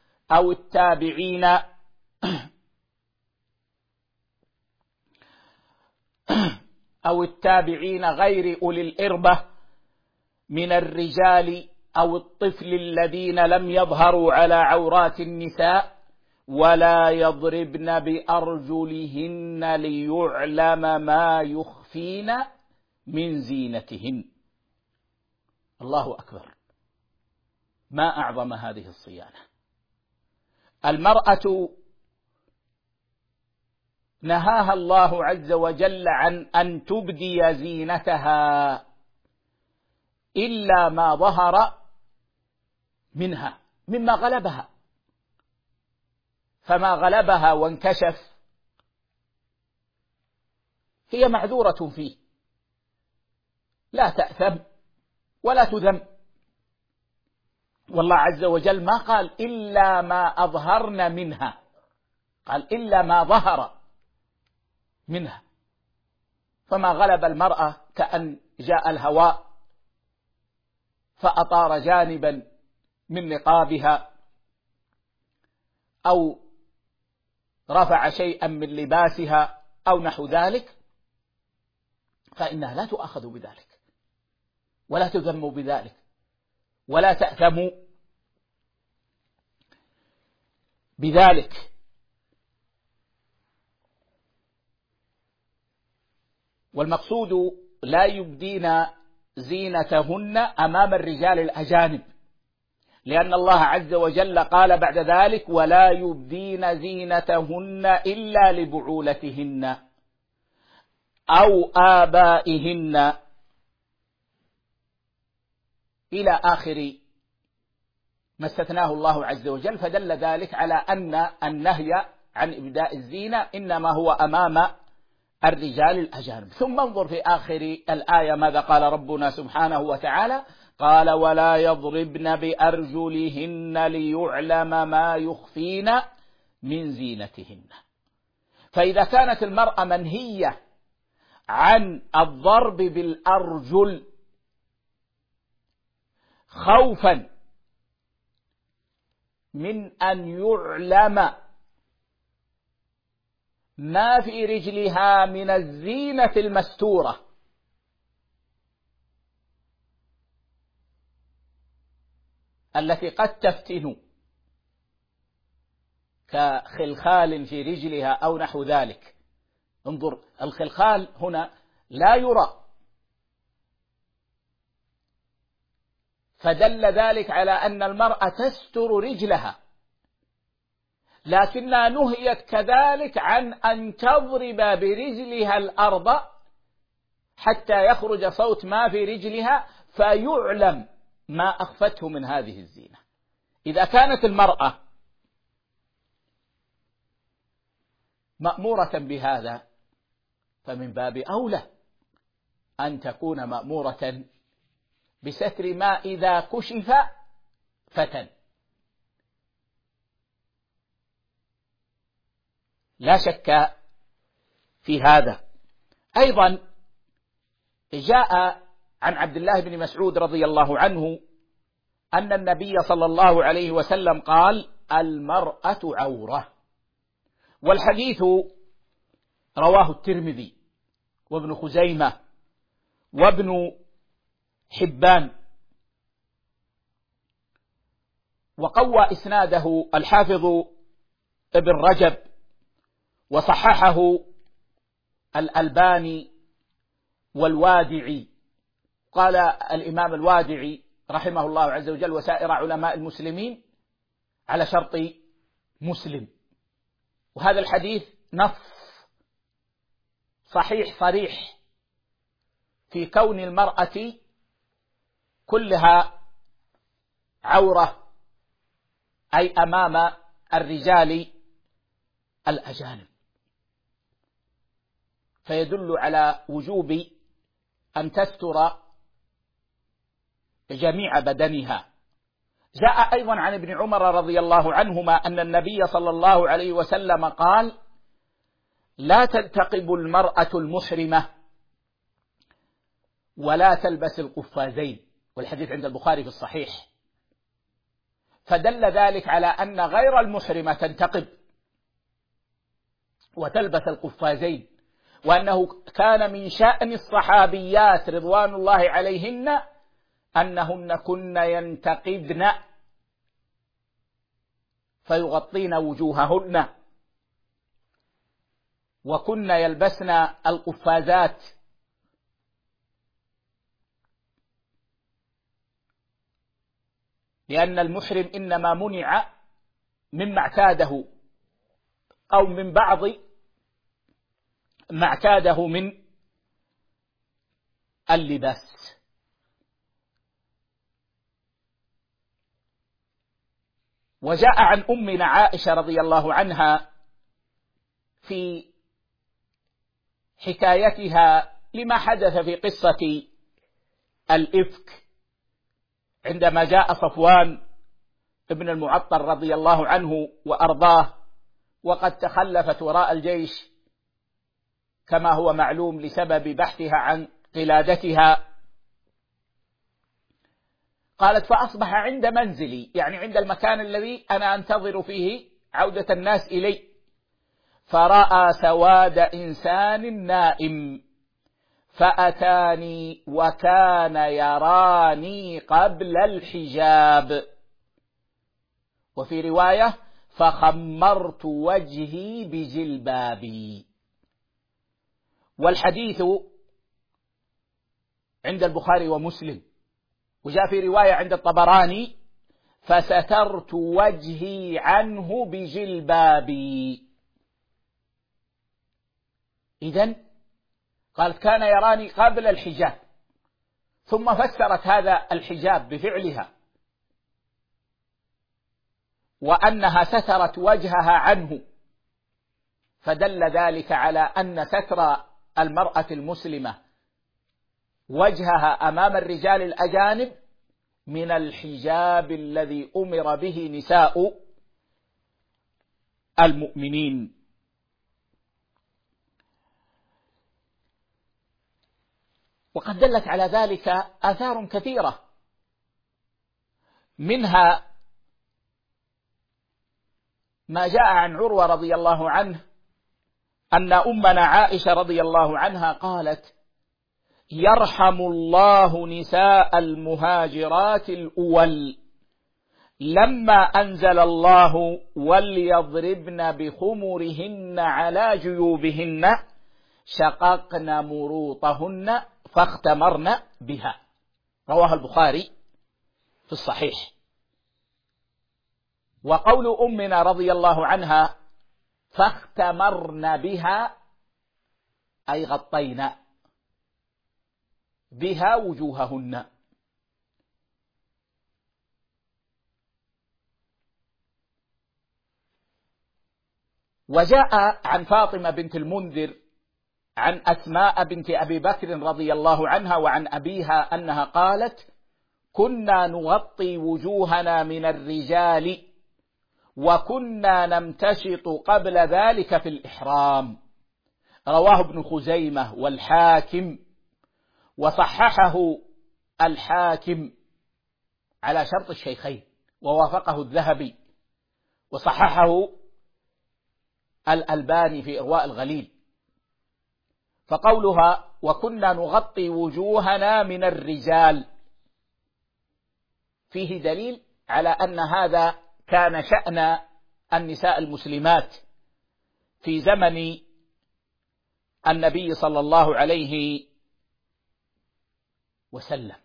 أو التابعين غير أولي الإربة من الرجال أو الطفل الذين لم يظهروا على عورات النساء ولا يضربن بأرجلهن ليعلم ما يخفين من زينتهن. الله أكبر، ما أعظم هذه الصيانة. المرأة نهاها الله عز وجل عن أن تبدي زينتها إلا ما ظهر منها مما غلبها، فما غلبها وانكشف هي معذورة فيه، لا تأثم ولا تذم. والله عز وجل ما قال إلا ما أظهرن منها، قال إلا ما ظهر منها. فما غلب المرأة كأن جاء الهواء فأطار جانبا من نقابها أو رفع شيئا من لباسها أو نحو ذلك، فإنها لا تؤاخذ بذلك ولا تذم بذلك ولا تأثم بذلك. والمقصود لا يبدين زينتهن أمام الرجال الأجانب، لأن الله عز وجل قال بعد ذلك ولا يبدين زينتهن إلا لبعولتهن أو آبائهن إلى آخر ما استثناه الله عز وجل، فدل ذلك على أن النهي عن إبداء الزينة إنما هو أمام الرجال الأجانب. ثم انظر في آخر الآية ماذا قال ربنا سبحانه وتعالى، قال ولا يضربن بأرجلهن ليعلم ما يخفين من زينتهن. فإذا كانت المرأة منهية عن الضرب بالأرجل خوفا من أن يعلم ما في رجلها من الزينة المستورة، التي قد تفتن كخلخال في رجلها أو نحو ذلك. انظر، الخلخال هنا لا يرى، فدل ذلك على أن المرأة تستر رجلها، لكنها نهيت كذلك عن أن تضرب برجلها الأرض حتى يخرج صوت ما في رجلها فيعلم ما أخفته من هذه الزينة. إذا كانت المرأة مأمورة بهذا فمن باب أولى أن تكون مأمورة بستر ما إذا كشف فتن. لا شك في هذا. أيضا جاء عن عبد الله بن مسعود رضي الله عنه أن النبي صلى الله عليه وسلم قال المرأة عورة، والحديث رواه الترمذي وابن خزيمة وابن حبان، وقوى إسناده الحافظ ابن رجب وصححه الألباني والوادعي. قال الإمام الوادعي رحمه الله عز وجل وسائر علماء المسلمين على شرط مسلم. وهذا الحديث نص صحيح صريح في كون المرأة كلها عورة، أي أمام الرجال الأجانب، فيدل على وجوب أن تستر جميع بدنها. جاء أيضا عن ابن عمر رضي الله عنهما أن النبي صلى الله عليه وسلم قال لا تلتقب المرأة المحرمة ولا تلبس القفازين، والحديث عند البخاري في الصحيح. فدل ذلك على أن غير المحرمة تنتقب وتلبس القفازين، وأنه كان من شأن الصحابيات رضوان الله عليهن أنهن كن ينتقبن فيغطين وجوههن، وكن يلبسن القفازات، لأن المحرم إنما منع مما اعتاده أو من بعض ما اعتاده من اللباس. وجاء عن أمنا عائشة رضي الله عنها في حكايتها لما حدث في قصة الإفك عندما جاء صفوان ابن المعطل رضي الله عنه وأرضاه وقد تخلفت وراء الجيش كما هو معلوم لسبب بحثها عن قلادتها. قالت فأصبح عند منزلي، يعني عند المكان الذي أنا أنتظر فيه عودة الناس إلي، فرأى سواد إنسان نائم فأتاني وكان يراني قبل الحجاب، وفي رواية فخمرت وجهي بجلبابي. والحديث عند البخاري ومسلم، وجاء في رواية عند الطبراني فسترت وجهي عنه بجلبابي. إذن قالت كان يراني قبل الحجاب، ثم فسرت هذا الحجاب بفعلها وأنها سترت وجهها عنه، فدل ذلك على أن ستر المرأة المسلمة وجهها أمام الرجال الأجانب من الحجاب الذي أمر به نساء المؤمنين. وقد دلت على ذلك آثار كثيرة، منها ما جاء عن عروة رضي الله عنه أن أمنا عائشة رضي الله عنها قالت يرحم الله نساء المهاجرات الأول لما أنزل الله وليضربن بخمرهن على جيوبهن شققن مروطهن فاختمرن بها، رواه البخاري في الصحيح. وقول أمنا رضي الله عنها فاختمرن بها أي غطينا بها وجوههن. وجاء عن فاطمة بنت المنذر عن أسماء بنت أبي بكر رضي الله عنها وعن أبيها أنها قالت كنا نغطي وجوهنا من الرجال وكنا نمتشط قبل ذلك في الإحرام، رواه ابن خزيمة والحاكم، وصححه الحاكم على شرط الشيخين ووافقه الذهبي، وصححه الألباني في إرواء الغليل. فقولها وكنا نغطي وجوهنا من الرجال فيه دليل على أن هذا كان شأن النساء المسلمات في زمن النبي صلى الله عليه وسلم.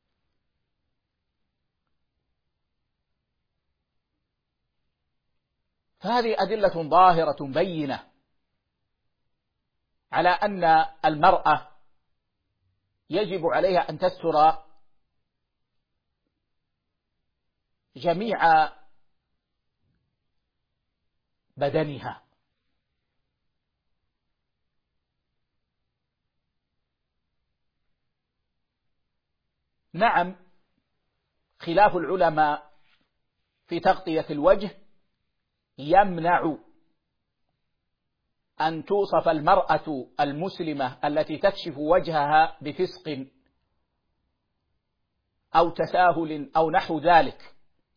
فهذه أدلة ظاهرة بينة على أن المرأة يجب عليها أن تستر جميع بدنها. نعم، خلاف العلماء في تغطية الوجه يمنع أن توصف المرأة المسلمة التي تكشف وجهها بفسق أو تساهل أو نحو ذلك.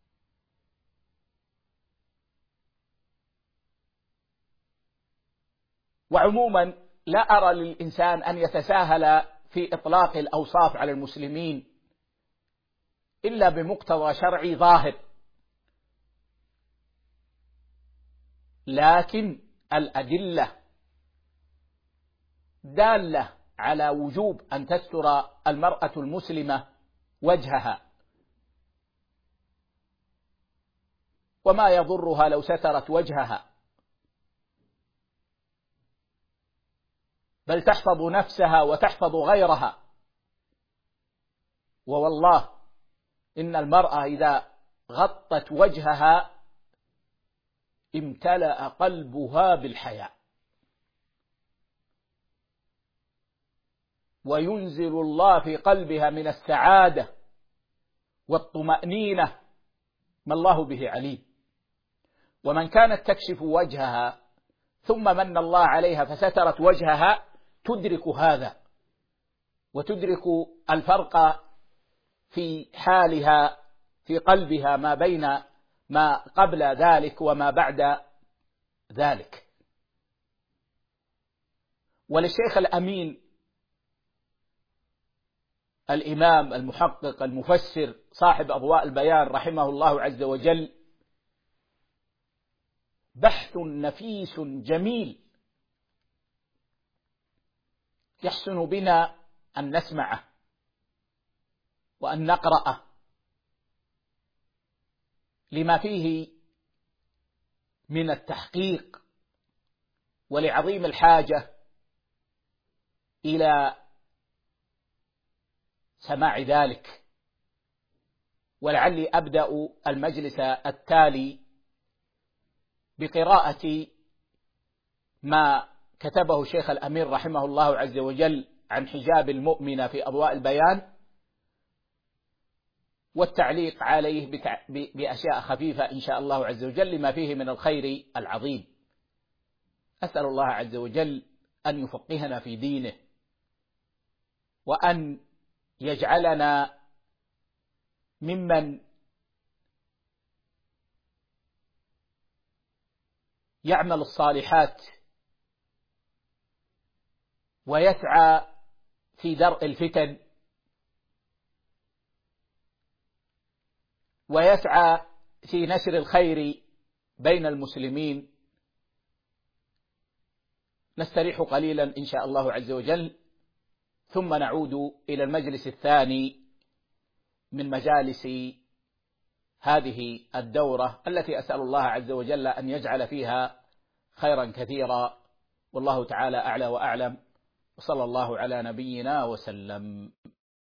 وعموما لا أرى للإنسان أن يتساهل في إطلاق الأوصاف على المسلمين إلا بمقتضى شرعي ظاهر، لكن الأدلة دالة على وجوب أن تستر المرأة المسلمة وجهها، وما يضرها لو سترت وجهها، بل تحفظ نفسها وتحفظ غيرها. ووالله إن المرأة إذا غطت وجهها امتلأ قلبها بالحياء، وينزل الله في قلبها من السعادة والطمأنينة ما الله به عليم. ومن كانت تكشف وجهها ثم من الله عليها فسترت وجهها تدرك هذا، وتدرك الفرق في حالها في قلبها ما بين ما قبل ذلك وما بعد ذلك. وللشيخ الأمين الإمام المحقق المفسر صاحب أضواء البيان رحمه الله عز وجل بحث نفيس جميل يحسن بنا أن نسمعه وأن نقرأه، لما فيه من التحقيق ولعظيم الحاجة إلى سماع ذلك. ولعلي أبدأ المجلس التالي بقراءة ما كتبه شيخ الأمير رحمه الله عز وجل عن حجاب المؤمنة في أضواء البيان، والتعليق عليه بأشياء خفيفة إن شاء الله عز وجل لما فيه من الخير العظيم. أسأل الله عز وجل أن يفقهنا في دينه، وأن يجعلنا ممن يعمل الصالحات ويسعى في درء الفتن ويسعى في نشر الخير بين المسلمين. نستريح قليلا إن شاء الله عز وجل، ثم نعود إلى المجلس الثاني من مجالس هذه الدورة التي أسأل الله عز وجل أن يجعل فيها خيرا كثيرا، والله تعالى أعلى وأعلم، وصلى الله على نبينا وسلم.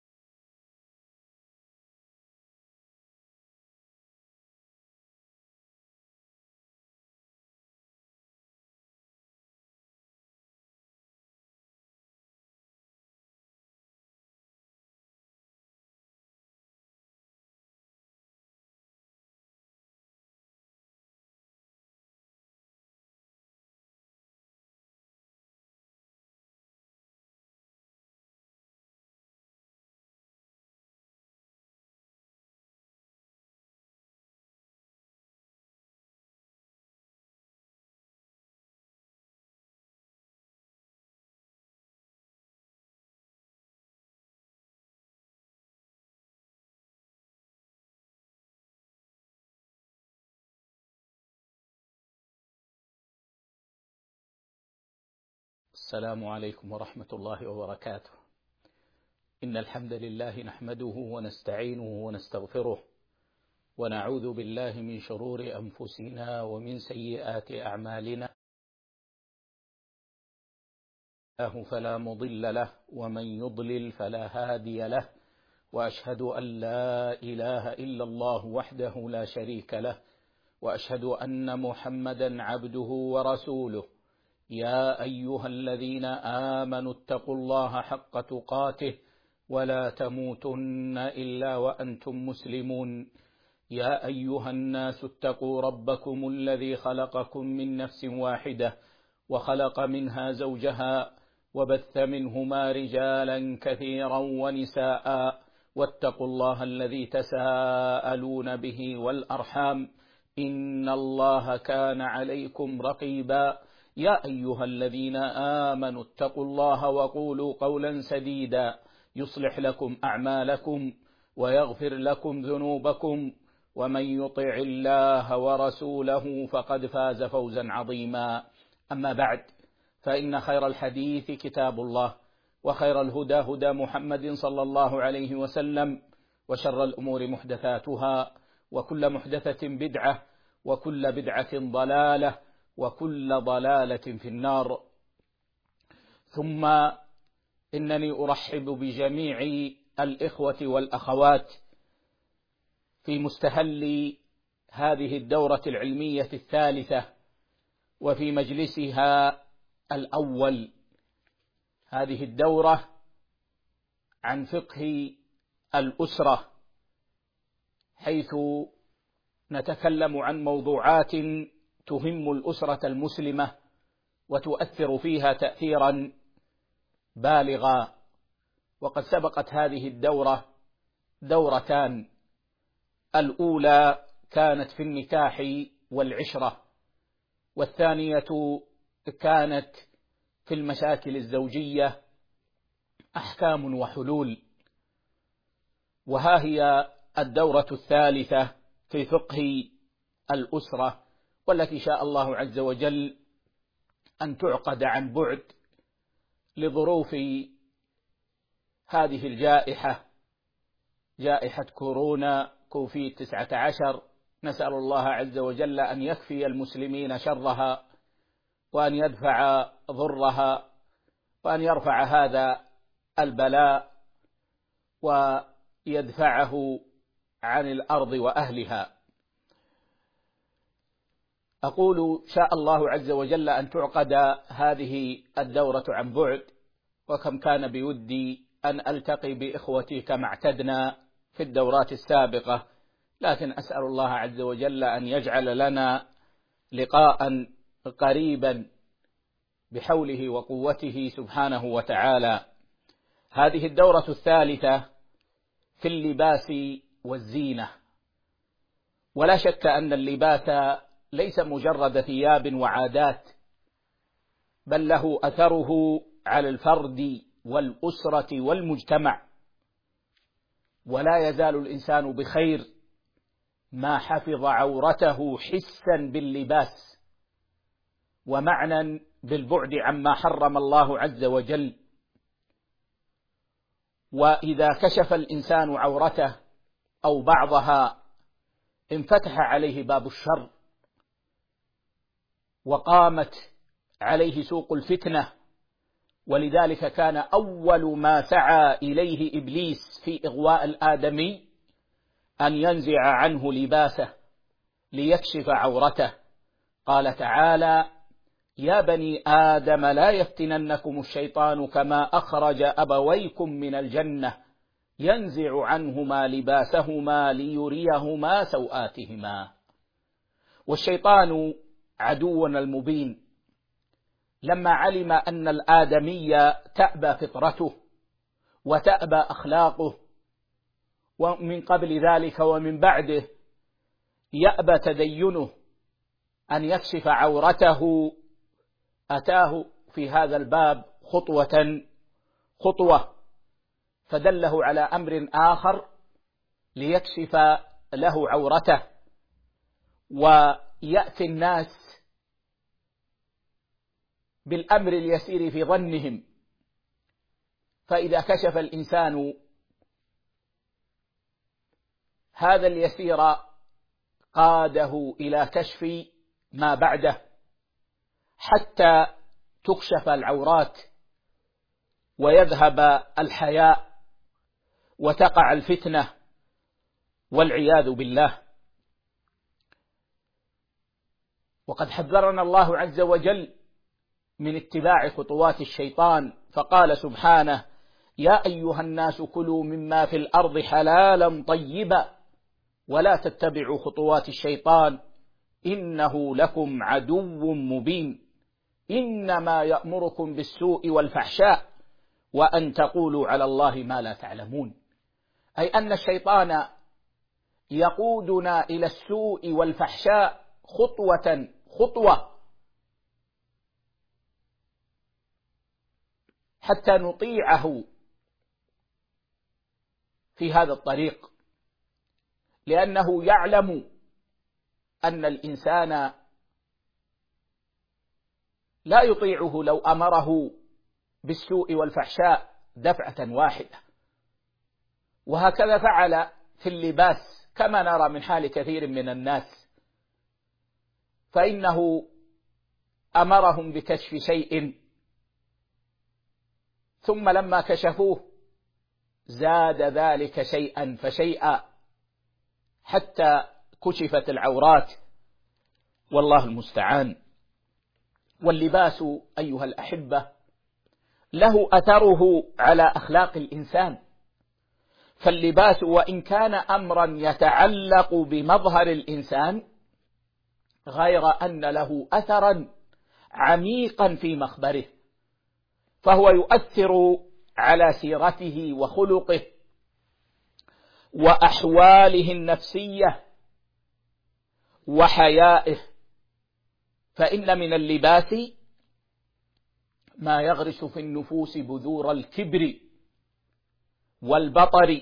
السلام عليكم ورحمة الله وبركاته. إن الحمد لله نحمده ونستعينه ونستغفره، ونعوذ بالله من شرور أنفسنا ومن سيئات أعمالنا، فلا مضل له ومن يضلل فلا هادي له، وأشهد أن لا إله إلا الله وحده لا شريك له، وأشهد أن محمدا عبده ورسوله. يا أيها الذين آمنوا اتقوا الله حق تقاته ولا تموتن إلا وأنتم مسلمون. يا أيها الناس اتقوا ربكم الذي خلقكم من نفس واحدة وخلق منها زوجها وبث منهما رجالا كثيرا ونساء، واتقوا الله الذي تساءلون به والأرحام إن الله كان عليكم رقيبا يا أيها الذين آمنوا اتقوا الله وقولوا قولا سديدا يصلح لكم أعمالكم ويغفر لكم ذنوبكم ومن يطع الله ورسوله فقد فاز فوزا عظيما. أما بعد، فإن خير الحديث كتاب الله، وخير الهدى هدى محمد صلى الله عليه وسلم، وشر الأمور محدثاتها، وكل محدثة بدعة، وكل بدعة ضلالة، وكل ضلالة في النار. ثم إنني أرحب بجميع الإخوة والأخوات في مستهل هذه الدورة العلمية الثالثة وفي مجلسها الأول. هذه الدورة عن فقه الأسرة، حيث نتكلم عن موضوعات تهم الأسرة المسلمة وتؤثر فيها تأثيرا بالغا. وقد سبقت هذه الدورة دورتان، الأولى كانت في النكاح والعشرة، والثانية كانت في المشاكل الزوجية أحكام وحلول. وها هي الدورة الثالثة في فقه الأسرة، والتي شاء الله عز وجل أن تعقد عن بعد لظروف هذه الجائحة، جائحة كورونا كوفيد 19. نسأل الله عز وجل أن يكفي المسلمين شرها، وأن يدفع ضرها، وأن يرفع هذا البلاء ويدفعه عن الأرض وأهلها. أقول شاء الله عز وجل أن تعقد هذه الدورة عن بعد، وكم كان بودي أن ألتقي بإخوتي كما اعتدنا في الدورات السابقة، لكن أسأل الله عز وجل أن يجعل لنا لقاء قريبا بحوله وقوته سبحانه وتعالى. هذه الدورة الثالثة في اللباس والزينة. ولا شك أن اللباس ليس مجرد ثياب وعادات، بل له أثره على الفرد والأسرة والمجتمع، ولا يزال الإنسان بخير ما حفظ عورته حسا باللباس، ومعنى بالبعد عما حرم الله عز وجل. وإذا كشف الإنسان عورته أو بعضها انفتح عليه باب الشر، وقامت عليه سوق الفتنة. ولذلك كان أول ما سعى إليه إبليس في إغواء الآدمي أن ينزع عنه لباسه ليكشف عورته. قال تعالى: يا بني آدم لا يفتننكم الشيطان كما أخرج أبويكم من الجنة ينزع عنهما لباسهما ليريهما سوآتهما. والشيطان عدونا المبين، لما علم أن الآدمي تأبى فطرته وتأبى أخلاقه، ومن قبل ذلك ومن بعده يأبى تدينه أن يكشف عورته، أتاه في هذا الباب خطوة فدله على أمر آخر ليكشف له عورته. ويأتي الناس بالأمر اليسير في ظنهم، فإذا كشف الإنسان هذا اليسير قاده إلى كشف ما بعده، حتى تكشف العورات ويذهب الحياء وتقع الفتنة والعياذ بالله. وقد حذرنا الله عز وجل من اتباع خطوات الشيطان، فقال سبحانه: يا أيها الناس كلوا مما في الأرض حلالا طيبا ولا تتبعوا خطوات الشيطان إنه لكم عدو مبين إنما يأمركم بالسوء والفحشاء وأن تقولوا على الله ما لا تعلمون. أي أن الشيطان يقودنا إلى السوء والفحشاء خطوة خطوة حتى نطيعه في هذا الطريق، لأنه يعلم أن الإنسان لا يطيعه لو أمره بالسوء والفحشاء دفعة واحدة. وهكذا فعل في اللباس كما نرى من حال كثير من الناس، فإنه أمرهم بكشف شيء ثم لما كشفوه زاد ذلك شيئا فشيئا حتى كشفت العورات، والله المستعان. واللباس أيها الأحبة له أثره على أخلاق الإنسان، فاللباس وإن كان أمرا يتعلق بمظهر الإنسان غير أن له أثرا عميقا في مخبره، فهو يؤثر على سيرته وخلقه وأحواله النفسية وحيائه. فإن من اللباس ما يغرس في النفوس بذور الكبر والبطر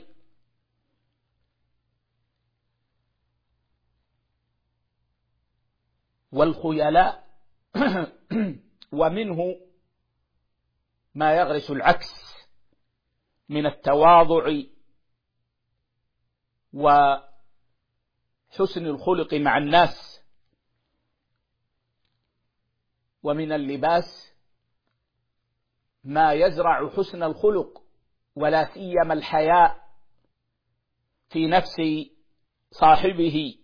والخيلاء ومنه ما يغرس العكس من التواضع وحسن الخلق مع الناس. ومن اللباس ما يزرع حسن الخلق ولا سيما الحياء في نفس صاحبه،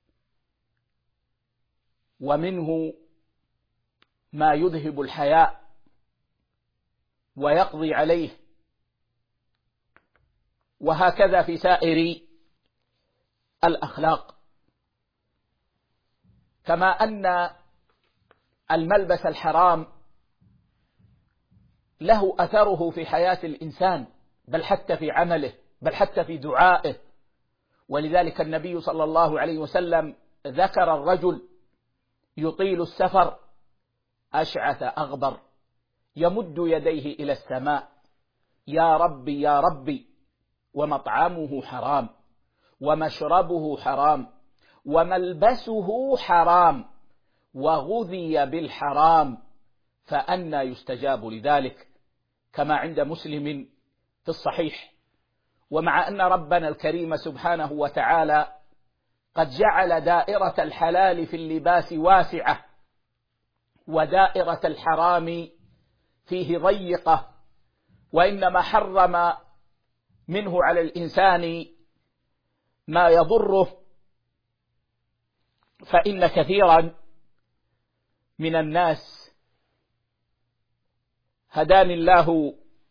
ومنه ما يذهب الحياء ويقضي عليه، وهكذا في سائر الأخلاق. كما أن الملبس الحرام له أثره في حياة الإنسان، بل حتى في عمله، بل حتى في دعائه. ولذلك النبي صلى الله عليه وسلم ذكر الرجل يطيل السفر أشعث أغبر يمد يديه إلى السماء يا ربي يا ربي، ومطعمه حرام ومشربه حرام وملبسه حرام وغذي بالحرام فأنى يستجاب لذلك، كما عند مسلم في الصحيح. ومع أن ربنا الكريم سبحانه وتعالى قد جعل دائرة الحلال في اللباس واسعة ودائرة الحرام فيه ضيقة، وإنما حرم منه على الإنسان ما يضره، فإن كثيرا من الناس هداني الله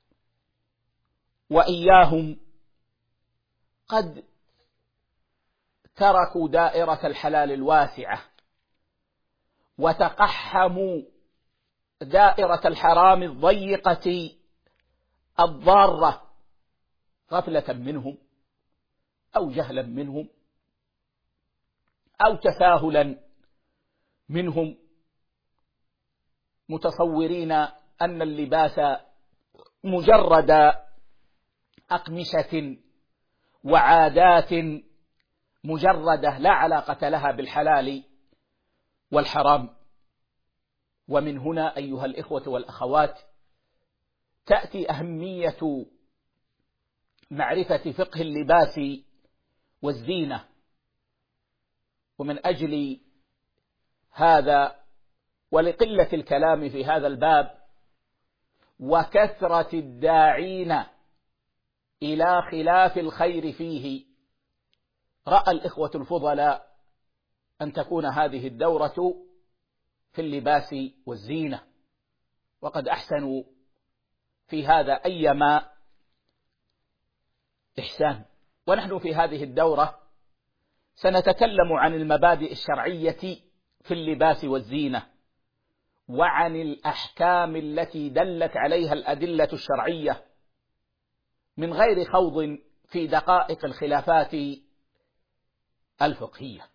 وإياهم قد تركوا دائرة الحلال الواسعة وتقحموا دائرة الحرام الضيقة الضارة غفلة منهم أو جهلا منهم أو تساهلا منهم، متصورين أن اللباس مجرد أقمشة وعادات مجردة لا علاقة لها بالحلال والحرام. ومن هنا أيها الإخوة والأخوات تأتي أهمية معرفة فقه اللباس والزينة. ومن أجل هذا ولقلة الكلام في هذا الباب وكثرة الداعين إلى خلاف الخير فيه، رأى الإخوة الفضلاء أن تكون هذه الدورة في اللباس والزينة، وقد أحسنوا في هذا أيما إحسان. ونحن في هذه الدورة سنتكلم عن المبادئ الشرعية في اللباس والزينة، وعن الأحكام التي دلت عليها الأدلة الشرعية، من غير خوض في دقائق الخلافات الفقهية.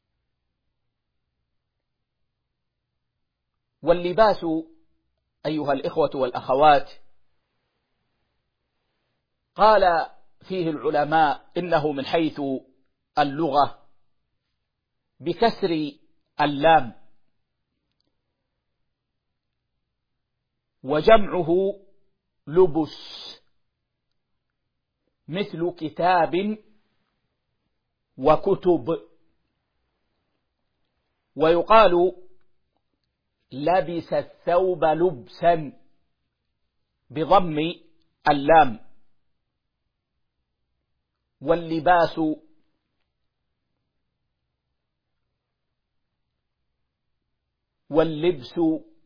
واللباس أيها الإخوة والأخوات قال فيه العلماء إنه من حيث اللغة بكسر اللام، وجمعه لبس، مثل كتاب وكتب. ويقال لبس الثوب لبسا بضم اللام. واللباس واللبس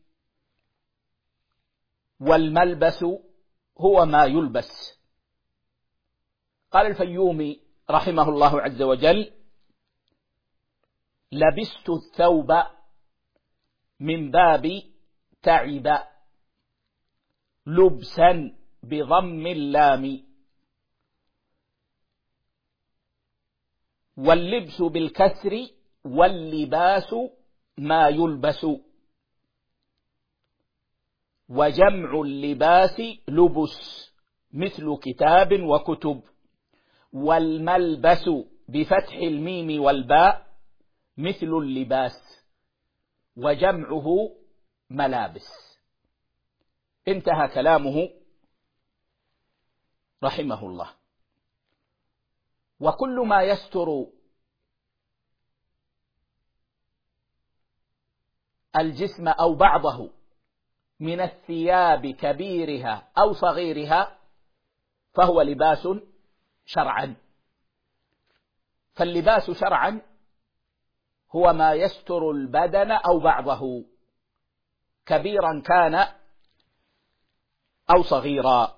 والملبس هو ما يلبس. قال الفيومي رحمه الله عز وجل: لبست الثوب من باب تعب لبسا بضم اللام. واللبس بالكسر واللباس ما يلبس، وجمع اللباس لبس مثل كتاب وكتب. والملبس بفتح الميم والباء مثل اللباس، وجمعه ملابس. انتهى كلامه رحمه الله. وكل ما يستر الجسم أو بعضه من الثياب كبيرها أو صغيرها فهو لباس شرعا. فاللباس شرعا هو ما يستر البدن أو بعضه كبيرا كان أو صغيرا.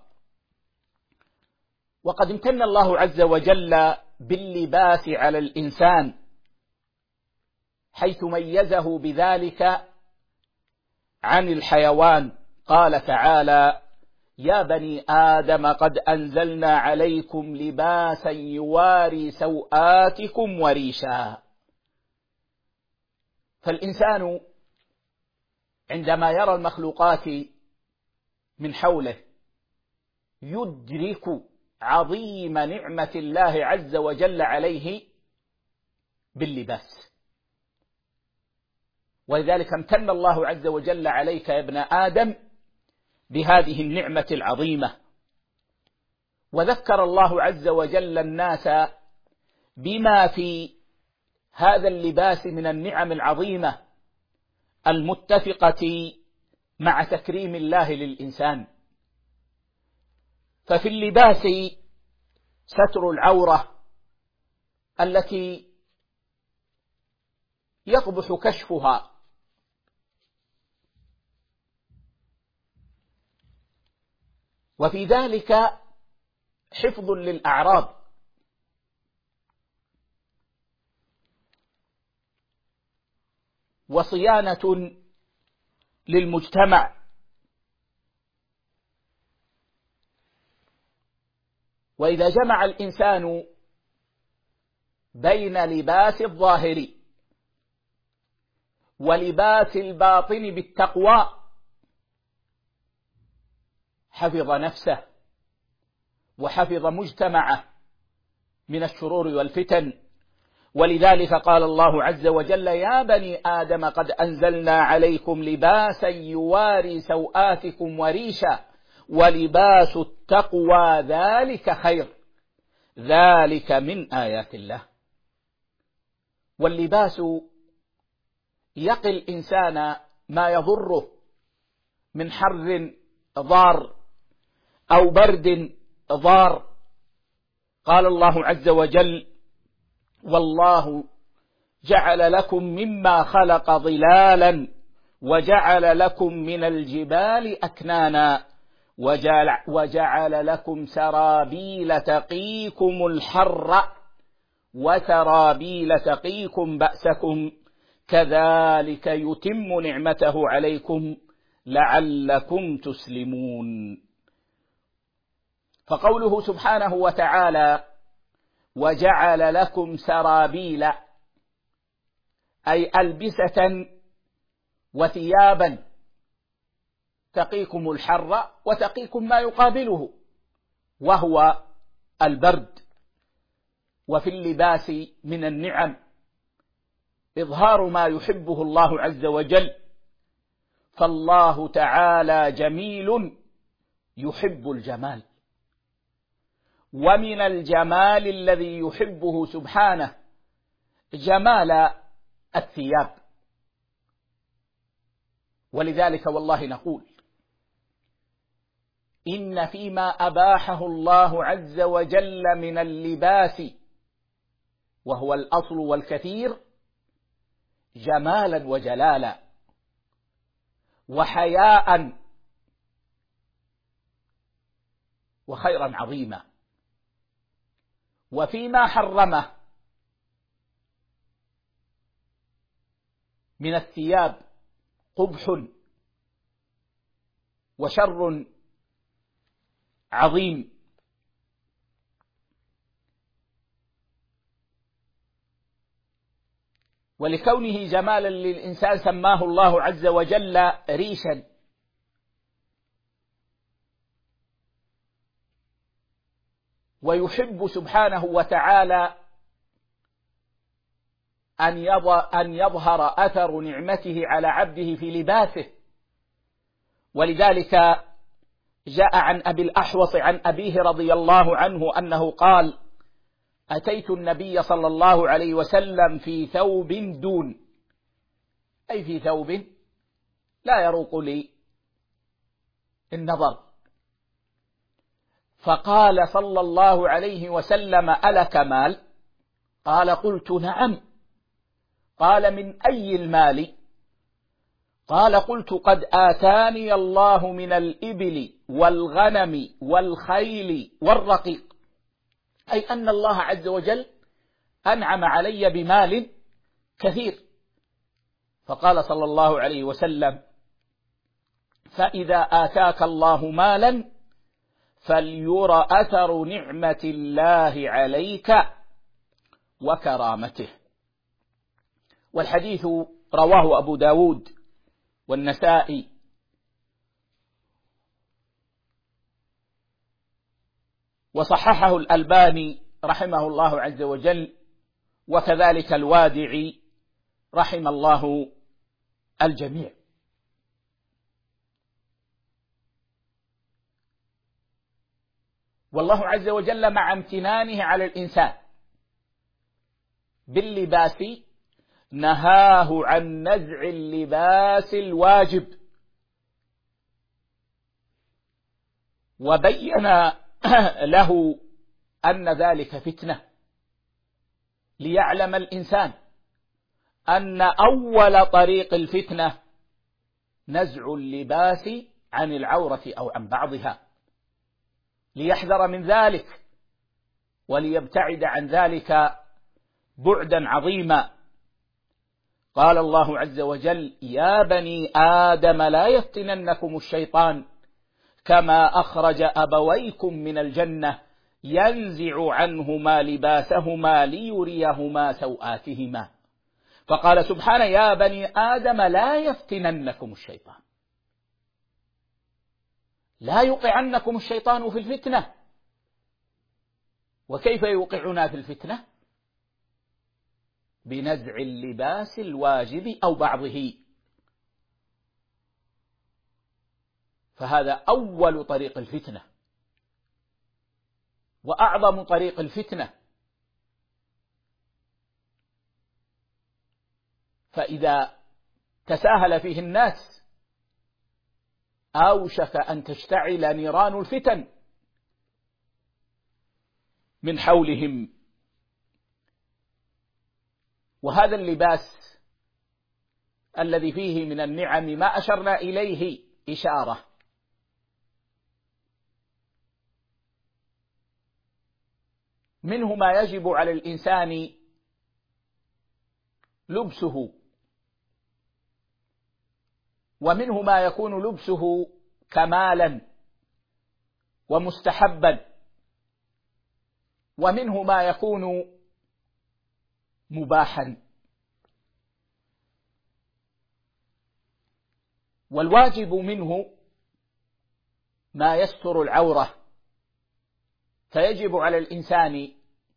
وقد امتن الله عز وجل باللباس على الإنسان، حيث ميزه بذلك عن الحيوان. قال تعالى: يا بني آدم قد أنزلنا عليكم لباسا يواري سوآتكم وريشا. فالإنسان عندما يرى المخلوقات من حوله يدرك عظيم نعمة الله عز وجل عليه باللباس. ولذلك امتن الله عز وجل عليك يا ابن آدم بهذه النعمة العظيمة. وذكر الله عز وجل الناس بما في هذا اللباس من النعم العظيمة المتفقة مع تكريم الله للإنسان. ففي اللباس ستر العورة التي يقبح كشفها، وفي ذلك حفظ للأعراض، وصيانة للمجتمع. وإذا جمع الإنسان بين لباس الظاهر ولباس الباطن بالتقوى حفظ نفسه وحفظ مجتمعه من الشرور والفتن. ولذلك قال الله عز وجل: يا بني آدم قد أنزلنا عليكم لباسا يواري سوآتكم وريشا ولباس التقوى ذلك خير ذلك من آيات الله. واللباس يقي الإنسان ما يضره من حر ضار أو برد ضار. قال الله عز وجل: والله جعل لكم مما خلق ظلالا وجعل لكم من الجبال أكنانا وجعل لكم سرابيل تقيكم الحر وسرابيل تقيكم بأسكم كذلك يتم نعمته عليكم لعلكم تسلمون. فقوله سبحانه وتعالى وجعل لكم سرابيل أي ألبسة وثيابا تقيكم الحر وتقيكم ما يقابله وهو البرد. وفي اللباس من النعم إظهار ما يحبه الله عز وجل، فالله تعالى جميل يحب الجمال، ومن الجمال الذي يحبه سبحانه جمال الثياب. ولذلك والله نقول إن فيما أباحه الله عز وجل من اللباس وهو الأصل والكثير جمالا وجلالا وحياء وخيرا عظيما، وفيما حرمه من الثياب قبح وشر عظيم. ولكونه جمالا للإنسان سماه الله عز وجل ريشا، ويحب سبحانه وتعالى أن يظهر أثر نعمته على عبده في لباسه. ولذلك جاء عن أبي الأحوص عن أبيه رضي الله عنه أنه قال أتيت النبي صلى الله عليه وسلم في ثوب دون، أي في ثوب لا يروق لي النظر، فقال صلى الله عليه وسلم ألك مال؟ قال قلت نعم. قال من أي المال؟ قال قلت قد آتاني الله من الإبل والغنم والخيل والرقيق، أي أن الله عز وجل أنعم علي بمال كثير. فقال صلى الله عليه وسلم فإذا آتاك الله مالا فليرى أثر نعمة الله عليك وكرامته. والحديث رواه أبو داود والنسائي وصححه الألباني رحمه الله عز وجل، وكذلك الوادعي رحم الله الجميع. والله عز وجل مع امتنانه على الإنسان باللباس نهاه عن نزع اللباس الواجب، وبين له أن ذلك فتنة، ليعلم الإنسان أن أول طريق الفتنة نزع اللباس عن العورة أو عن بعضها، ليحذر من ذلك وليبتعد عن ذلك بعدا عظيما. قال الله عز وجل يا بني آدم لا يفتننكم الشيطان كما أخرج أبويكم من الجنة ينزع عنهما لباسهما ليريهما سوآتهما. فقال سبحانه يا بني آدم لا يفتننكم الشيطان، لا يوقعنكم الشيطان في الفتنة. وكيف يوقعنا في الفتنة؟ بنزع اللباس الواجب أو بعضه. فهذا أول طريق الفتنة وأعظم طريق الفتنة. فإذا تساهل فيه الناس أوشك أن تشتعل نيران الفتن من حولهم. وهذا اللباس الذي فيه من النعم ما أشرنا إليه إشارة، منه ما يجب على الإنسان لبسه، ومنه ما يكون لبسه كمالا ومستحبا، ومنه ما يكون مباحا. والواجب منه ما يستر العورة، فيجب على الإنسان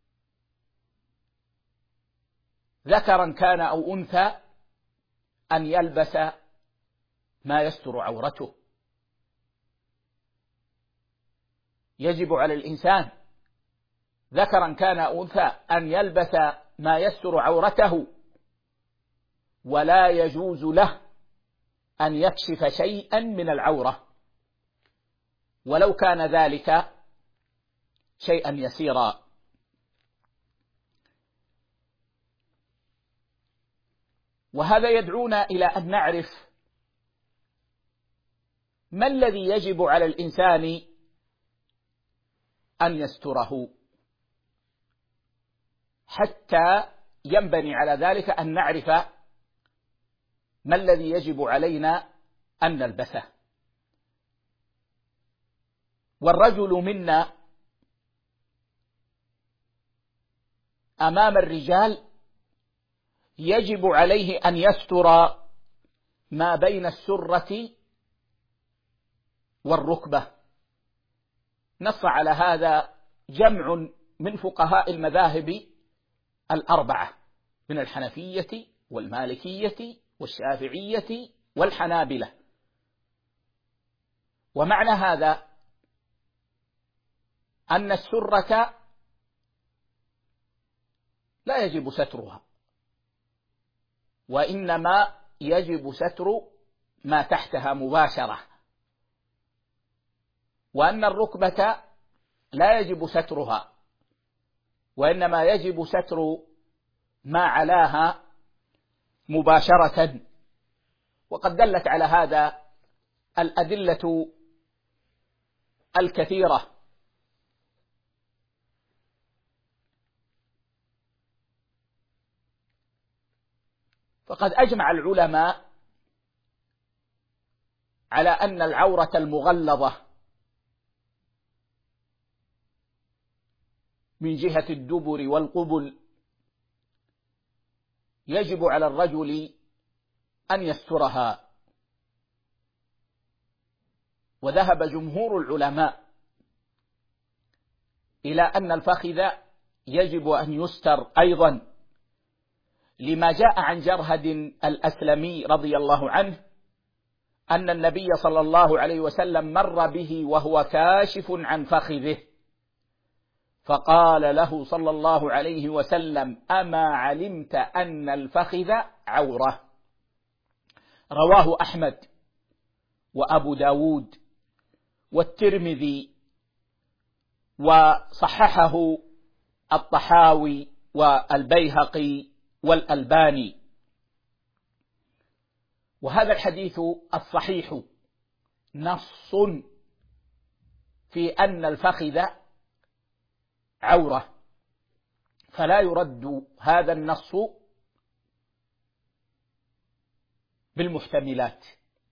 ذكرا كان أو أنثى أن يلبس ما يستر عورته. يجب على الإنسان ذكرا كان أو أنثى أن يلبس ما يستر عورته، ولا يجوز له أن يكشف شيئا من العورة ولو كان ذلك شيئا يسيرا. وهذا يدعونا إلى أن نعرف ما الذي يجب على الإنسان أن يستره، حتى ينبني على ذلك أن نعرف ما الذي يجب علينا أن نلبسه. والرجل منا أمام الرجال يجب عليه أن يستر ما بين السرة والركبة. نص على هذا جمع من فقهاء المذاهب الأربعة من الحنفية والمالكية والشافعية والحنابلة. ومعنى هذا أن السرة لا يجب سترها، وإنما يجب ستر ما تحتها مباشرة، وأن الركبة لا يجب سترها، وإنما يجب ستر ما علاها مباشرة. وقد دلت على هذا الأدلة الكثيرة. فقد أجمع العلماء على أن العورة المغلظة من جهة الدبر والقبل يجب على الرجل أن يسترها. وذهب جمهور العلماء إلى أن الفخذ يجب أن يستر أيضا، لما جاء عن جرهد الأسلمي رضي الله عنه أن النبي صلى الله عليه وسلم مر به وهو كاشف عن فخذه، فقال له صلى الله عليه وسلم: أما علمت أن الفخذ عورة؟ رواه أحمد وأبو داود والترمذي، وصححه الطحاوي والبيهقي والألباني. وهذا الحديث الصحيح نص في أن الفخذ عورة، فلا يرد هذا النص بالمحتملات،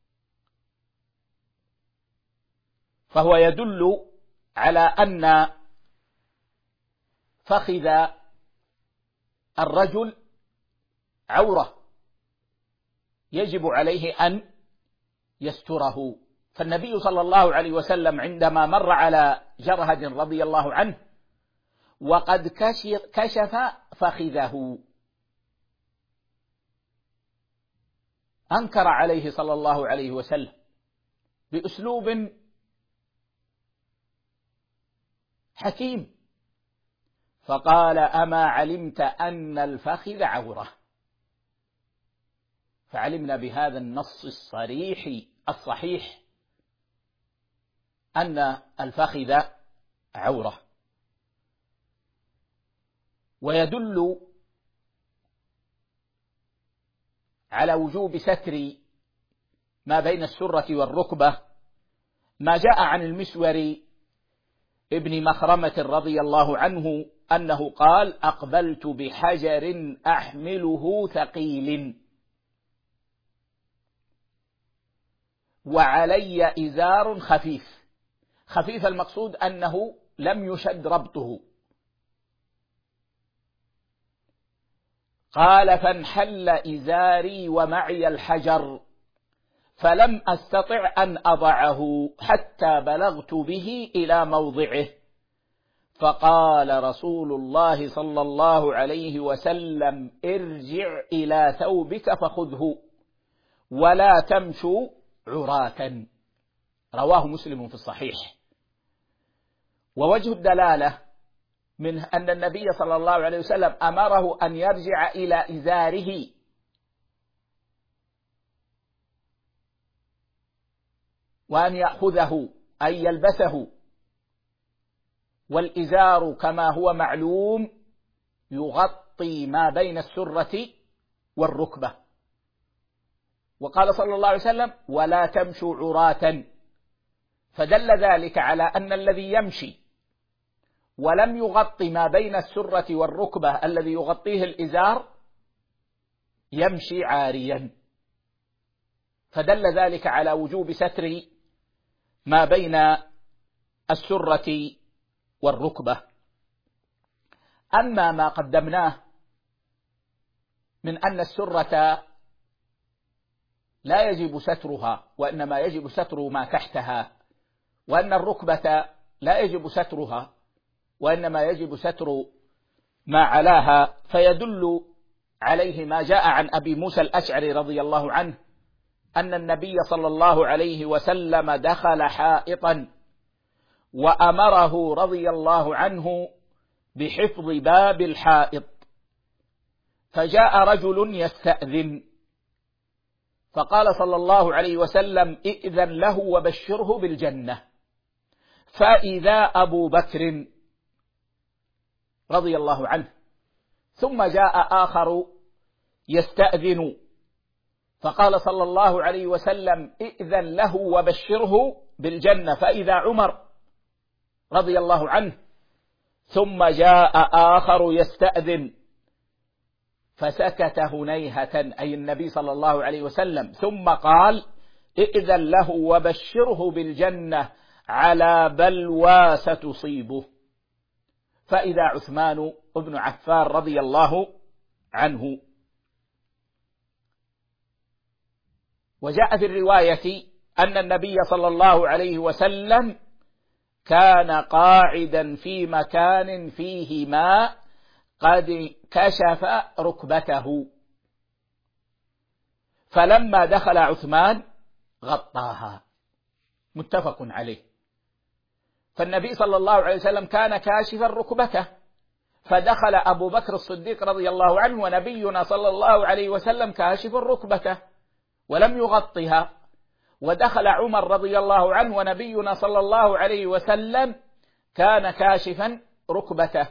فهو يدل على أن فخذ الرجل عورة يجب عليه أن يستره. فالنبي صلى الله عليه وسلم عندما مر على جرهد رضي الله عنه وقد كشف فخذه أنكر عليه صلى الله عليه وسلم بأسلوب حكيم، فقال: أما علمت أن الفخذ عورة؟ فعلمنا بهذا النص الصريح الصحيح أن الفخذ عورة. ويدل على وجوب ستر ما بين السرة والركبة ما جاء عن المسور ابن مخرمة رضي الله عنه أنه قال: أقبلت بحجر أحمله ثقيل وعلي إزار خفيف. خفيف المقصود أنه لم يشد ربطه، قال فانحل إزاري ومعي الحجر فلم أستطع أن أضعه حتى بلغت به إلى موضعه، فقال رسول الله صلى الله عليه وسلم ارجع إلى ثوبك فخذه ولا تمشوا عراة. رواه مسلم في الصحيح. ووجه الدلالة من أن النبي صلى الله عليه وسلم أمره أن يرجع إلى إزاره، وأن يأخذه أي يلبسه، والإزار كما هو معلوم يغطي ما بين السرة والركبة. وقال صلى الله عليه وسلم ولا تمشوا عراة، فدل ذلك على أن الذي يمشي ولم يغطي ما بين السرة والركبة الذي يغطيه الإزار يمشي عاريا، فدل ذلك على وجوب ستر ما بين السرة والركبة. أما ما قدمناه من أن السرة لا يجب سترها وإنما يجب ستر ما تحتها، وأن الركبة لا يجب سترها وإنما يجب ستر ما علاها، فيدل عليه ما جاء عن أبي موسى الأشعري رضي الله عنه أن النبي صلى الله عليه وسلم دخل حائطا وأمره رضي الله عنه بحفظ باب الحائط، فجاء رجل يستأذن فقال صلى الله عليه وسلم ائذن له وبشره بالجنة، فإذا أبو بكر رضي الله عنه، ثم جاء آخر يستأذن فقال صلى الله عليه وسلم ائذن له وبشره بالجنة، فإذا عمر رضي الله عنه، ثم جاء آخر يستأذن فسكت هنيهة أي النبي صلى الله عليه وسلم، ثم قال ائذن له وبشره بالجنة على بلوى ستصيبه، فإذا عثمان بن عفان رضي الله عنه. وجاء في الرواية أن النبي صلى الله عليه وسلم كان قاعدا في مكان فيه ماء قد كشف ركبته، فلما دخل عثمان غطاها، متفق عليه. فالنبي صلى الله عليه وسلم كان كاشفا ركبته، فدخل أبو بكر الصديق رضي الله عنه ونبينا صلى الله عليه وسلم كاشف ركبته ولم يغطها، ودخل عمر رضي الله عنه ونبينا صلى الله عليه وسلم كان كاشفا ركبته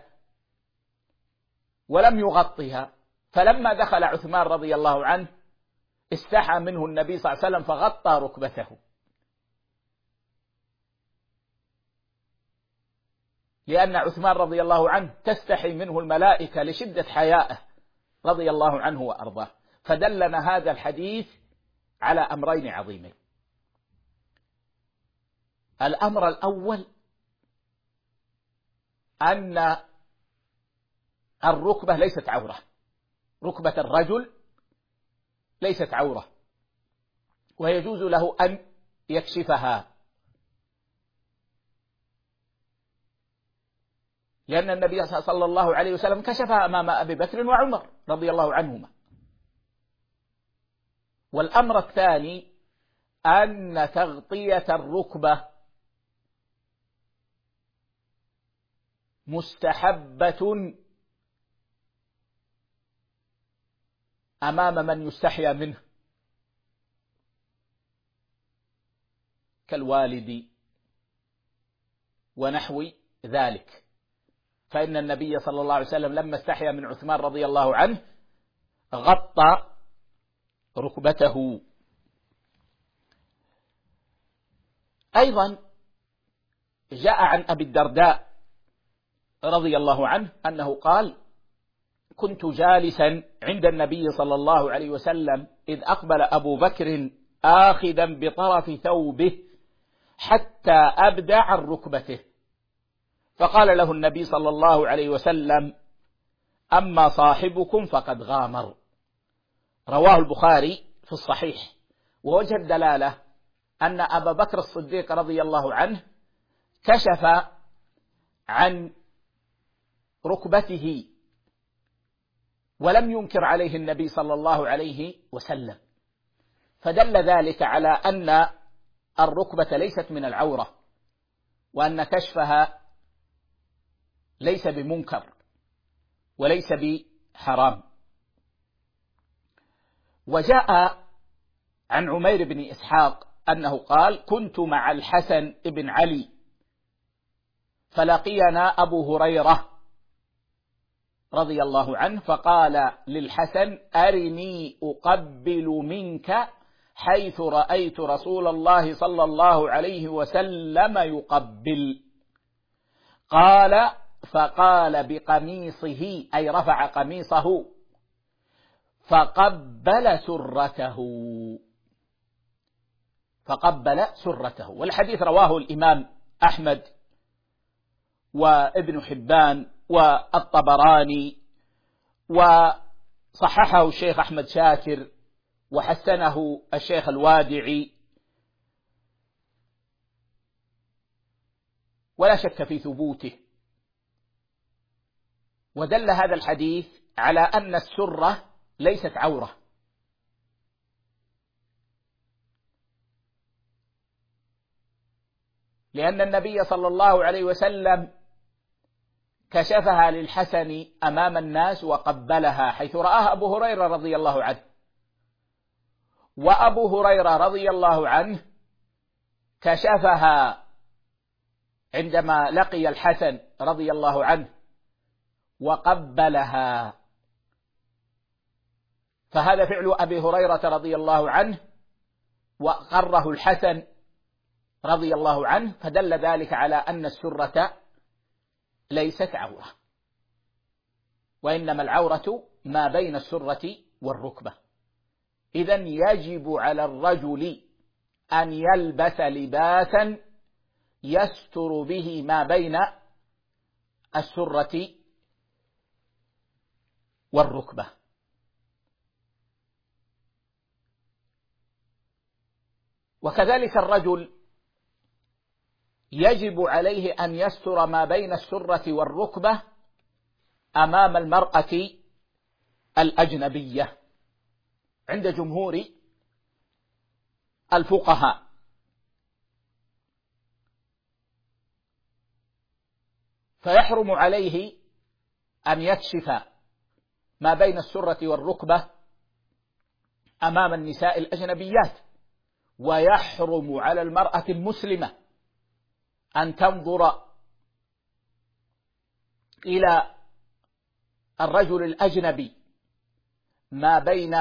ولم يغطها، فلما دخل عثمان رضي الله عنه استحى منه النبي صلى الله عليه وسلم فغطى ركبته، لأن عثمان رضي الله عنه تستحي منه الملائكة لشدة حيائه رضي الله عنه وأرضاه. فدلنا هذا الحديث على أمرين عظيمين. الأمر الأول أن الركبة ليست عورة، ركبة الرجل ليست عورة، ويجوز له أن يكشفها، لأن النبي صلى الله عليه وسلم كشفها أمام أبي بكر وعمر رضي الله عنهما. والأمر الثاني أن تغطية الركبة مستحبة أمام من يستحيا منه كالوالد ونحو ذلك، فإن النبي صلى الله عليه وسلم لما استحيا من عثمان رضي الله عنه غطى ركبته. أيضا جاء عن أبي الدرداء رضي الله عنه أنه قال كنت جالسا عند النبي صلى الله عليه وسلم إذ أقبل أبو بكر آخذا بطرف ثوبه حتى أبدى عن ركبته، فقال له النبي صلى الله عليه وسلم أما صاحبكم فقد غامر. رواه البخاري في الصحيح. ووجه الدلالة أن أبا بكر الصديق رضي الله عنه كشف عن ركبته ولم ينكر عليه النبي صلى الله عليه وسلم، فدل ذلك على أن الركبة ليست من العورة، وأن كشفها ليس بمنكر وليس بحرام. وجاء عن عمير بن إسحاق أنه قال: كنت مع الحسن بن علي فلقينا أبو هريرة رضي الله عنه فقال للحسن: أرني أقبل منك حيث رأيت رسول الله صلى الله عليه وسلم يقبل. قال: فقال بقميصه، أي رفع قميصه فقبل سرته. والحديث رواه الإمام أحمد وابن حبان والطبراني، وصححه الشيخ أحمد شاكر وحسنه الشيخ الوادعي، ولا شك في ثبوته. ودل هذا الحديث على أن السرة ليست عورة، لأن النبي صلى الله عليه وسلم كشفها للحسن أمام الناس وقبلها حيث رآها أبو هريرة رضي الله عنه، وأبو هريرة رضي الله عنه كشفها عندما لقي الحسن رضي الله عنه وقبلها، فهذا فعل أبي هريرة رضي الله عنه وأقره الحسن رضي الله عنه، فدل ذلك على أن السرة ليست عورة، وإنما العورة ما بين السرة والركبة. إذن يجب على الرجل أن يلبس لباسا يستر به ما بين السرة والركبة. وكذلك الرجل يجب عليه أن يستر ما بين السرة والركبة أمام المرأة الأجنبية عند جمهور الفقهاء. فيحرم عليه أن يكشف ما بين السرة والركبة أمام النساء الأجنبيات، ويحرم على المرأة المسلمة أن تنظر إلى الرجل الأجنبي ما بين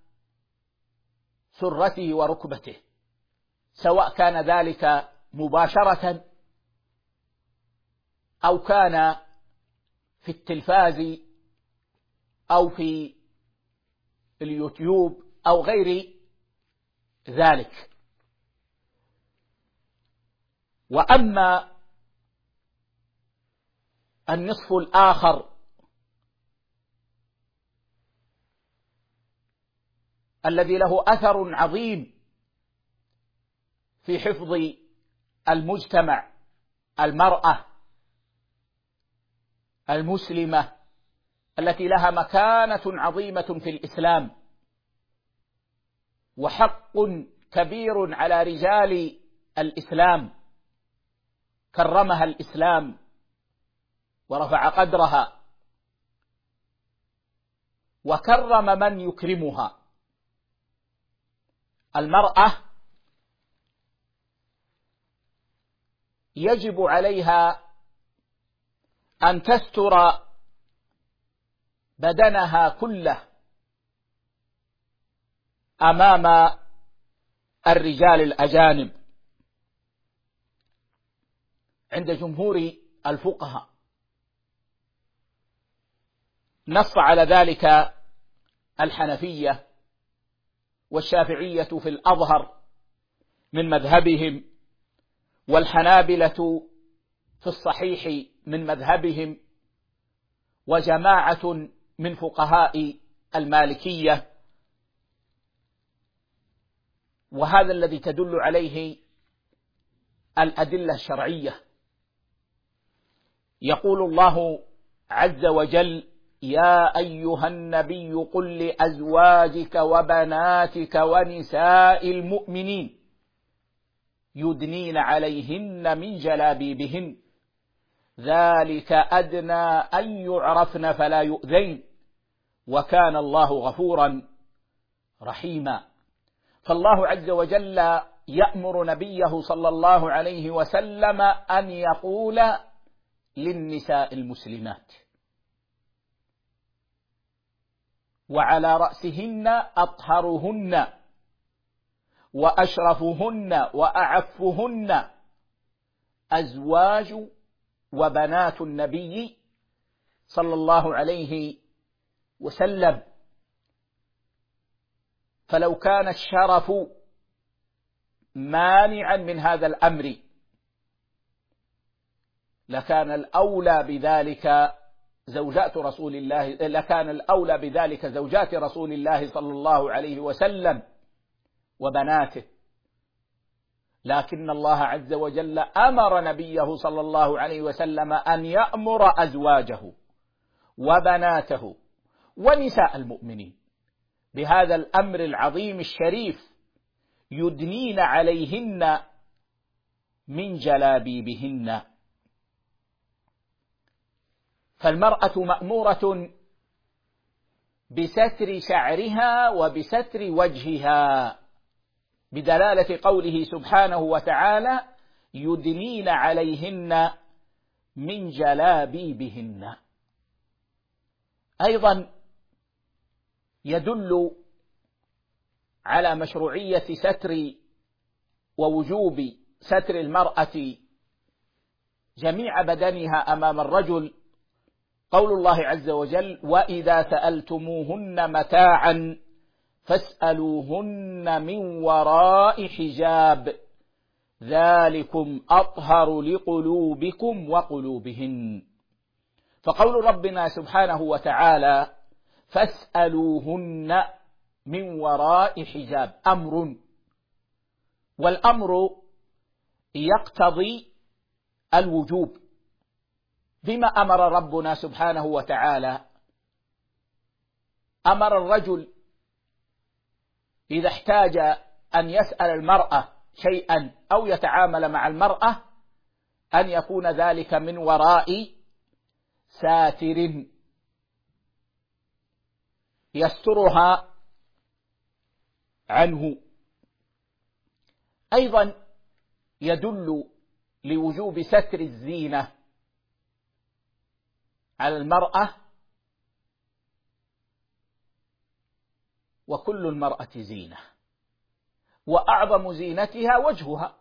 سرته وركبته، سواء كان ذلك مباشرة أو كان في التلفاز أو في اليوتيوب أو غير ذلك. وأما النصف الآخر الذي له أثر عظيم في حفظ المجتمع، المرأة المسلمة التي لها مكانة عظيمة في الإسلام وحق كبير على رجال الإسلام، كرمها الإسلام ورفع قدرها وكرم من يكرمها. المرأة يجب عليها أن تستر بدنها كله أمام الرجال الأجانب عند جمهور الفقهاء. نص على ذلك الحنفية والشافعية في الأظهر من مذهبهم، والحنابلة في الصحيح من مذهبهم، وجماعة من فقهاء المالكية، وهذا الذي تدل عليه الأدلة الشرعية. يقول الله عز وجل: يا أيها النبي قل لأزواجك وبناتك ونساء المؤمنين يدنين عليهن من جلابيبهن ذلك أدنى أن يعرفن فلا يؤذين وكان الله غفورا رحيما. فالله عز وجل يأمر نبيه صلى الله عليه وسلم أن يقول للنساء المسلمات، وعلى رأسهن أطهرهن وأشرفهن وأعفهن أزواج وبنات النبي صلى الله عليه وسلم. فلو كان الشرف مانعا من هذا الأمر لكان الأولى بذلك زوجات رسول الله صلى الله عليه وسلم وبناته، لكن الله عز وجل أمر نبيه صلى الله عليه وسلم أن يأمر أزواجه وبناته ونساء المؤمنين بهذا الأمر العظيم الشريف: يدنين عليهن من جلابيبهن. فالمرأة مأمورة بستر شعرها وبستر وجهها بدلالة قوله سبحانه وتعالى: يدنين عليهن من جلابيبهن. أيضا يدل على مشروعية ستر ووجوب ستر المرأة جميع بدنها أمام الرجل قول الله عز وجل: وإذا سألتموهن متاعا فاسألوهن من وراء حجاب ذلكم أطهر لقلوبكم وقلوبهن. فقول ربنا سبحانه وتعالى فاسألوهن من وراء حجاب أمر، والأمر يقتضي الوجوب. بما أمر ربنا سبحانه وتعالى؟ أمر الرجل إذا احتاج أن يسأل المرأة شيئا أو يتعامل مع المرأة أن يكون ذلك من وراء ساتر يسترها عنه. أيضا يدل لوجوب ستر الزينة على المرأة، وكل المرأة زينة، وأعظم زينتها وجهها.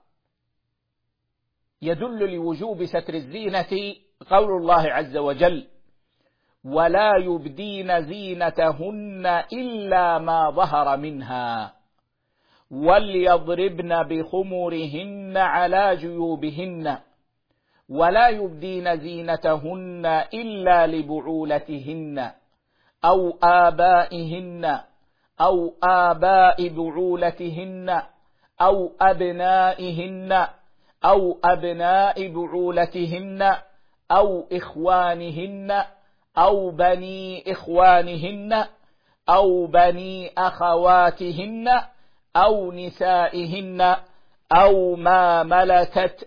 يدل لوجوب ستر الزينة قول الله عز وجل: ولا يبدين زينتهن إلا ما ظهر منها وليضربن بخمرهن على جيوبهن ولا يبدين زينتهن إلا لبعولتهن أو آبائهن أو آباء بعولتهن أو أبنائهن أو أبناء بعولتهن أو إخوانهن أو بني إخوانهن أو بني أخواتهن أو نسائهن أو ما ملكت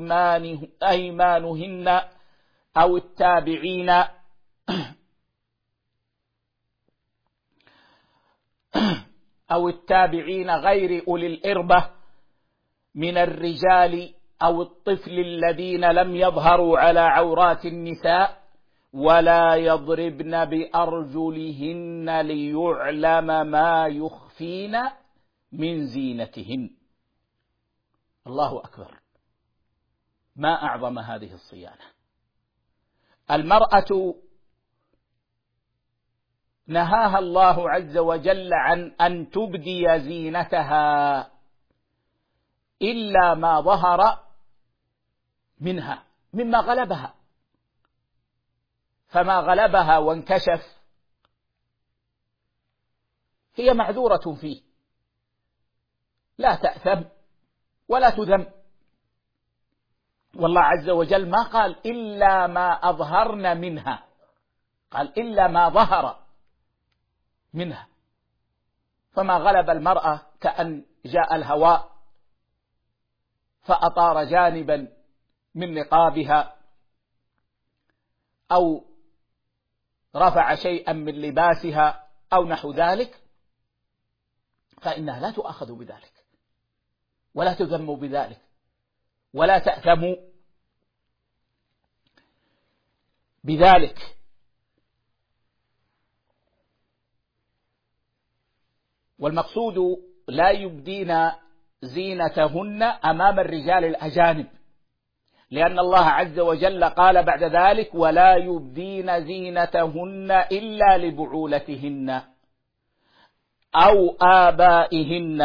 أيمانهن أو التابعين غير أولي الإربة من الرجال أو الطفل الذين لم يظهروا على عورات النساء ولا يضربن بأرجلهن ليعلم ما يخفين من زينتهن. الله أكبر، ما أعظم هذه الصيانة. المرأة نهاها الله عز وجل عن أن تبدي زينتها إلا ما ظهر منها مما غلبها، فما غلبها وانكشف هي معذورة فيه، لا تأثم ولا تذم. والله عز وجل ما قال إلا ما أظهرن منها، قال إلا ما ظهر منها. فما غلب المرأة كأن جاء الهواء فأطار جانبا من نقابها أو رفع شيئا من لباسها أو نحو ذلك، فإنها لا تؤاخذ بذلك ولا تذم بذلك ولا تأثم بذلك. والمقصود لا يبدين زينتهن أمام الرجال الأجانب، لأن الله عز وجل قال بعد ذلك: ولا يبدين زينتهن إلا لبعولتهن أو آبائهن،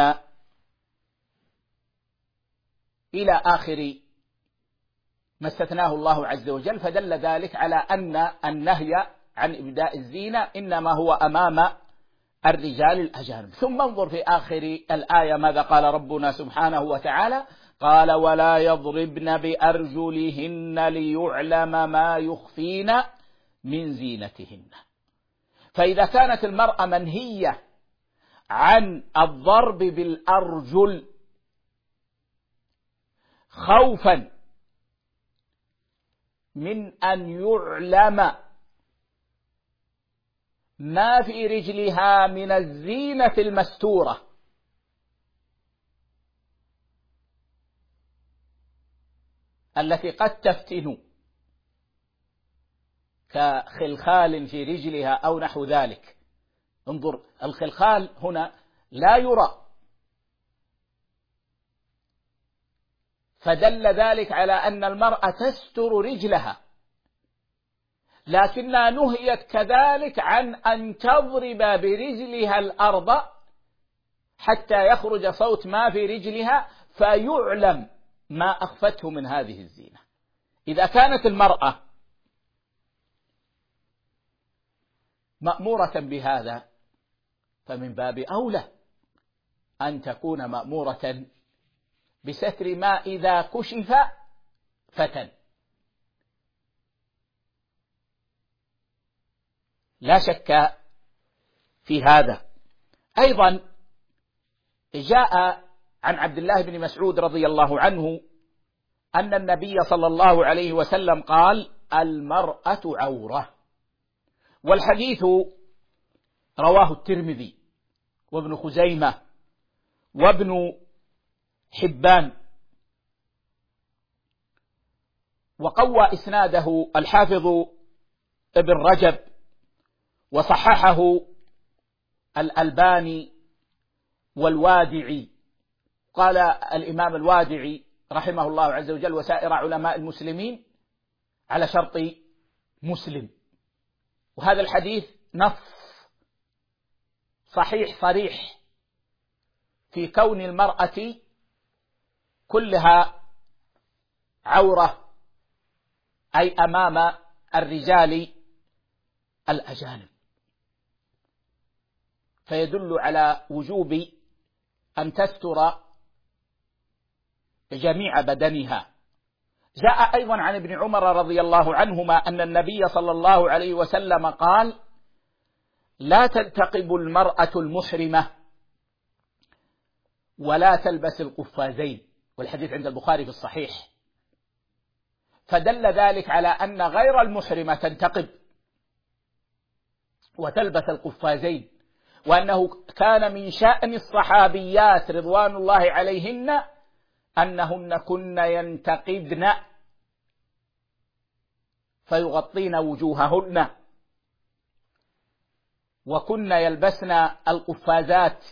إلى آخر ما استثناه الله عز وجل. فدل ذلك على أن النهي عن إبداء الزينة إنما هو أمام الرجال الأجانب. ثم انظر في آخر الآية ماذا قال ربنا سبحانه وتعالى: قال: ولا يضربن بأرجلهن ليعلم ما يخفين من زينتهن. فإذا كانت المرأة منهية عن الضرب بالأرجل خوفا من أن يعلم ما في رجلها من الزينة المستورة، التي قد تفتن كخلخال في رجلها أو نحو ذلك. انظر، الخلخال هنا لا يرى، فدل ذلك على أن المرأة تستر رجلها، لكنها نهيت كذلك عن أن تضرب برجلها الأرض حتى يخرج صوت ما في رجلها فيعلم ما أخفته من هذه الزينة. إذا كانت المرأة مأمورة بهذا فمن باب أولى أن تكون مأمورة بستر ما إذا كشف فتن. لا شك في هذا. أيضا جاء عن عبد الله بن مسعود رضي الله عنه أن النبي صلى الله عليه وسلم قال: المرأة عورة. والحديث رواه الترمذي وابن خزيمة وابن حبان، وقوى إسناده الحافظ ابن رجب وصححه الألباني والوادعي. قال الإمام الوادعي رحمه الله عز وجل وسائر علماء المسلمين على شرط مسلم. وهذا الحديث نص صحيح صريح في كون المرأة كلها عورة، أي أمام الرجال الأجانب، فيدل على وجوب أن تستر جميع بدنها. جاء أيضا عن ابن عمر رضي الله عنهما أن النبي صلى الله عليه وسلم قال: لا تنتقب المرأة المحرمة ولا تلبس القفازين. والحديث عند البخاري في الصحيح. فدل ذلك على أن غير المحرمة تنتقب وتلبس القفازين، وأنه كان من شأن الصحابيات رضوان الله عليهن أنهن كن ينتقبن فيغطين وجوههن، وكن يلبسن القفازات،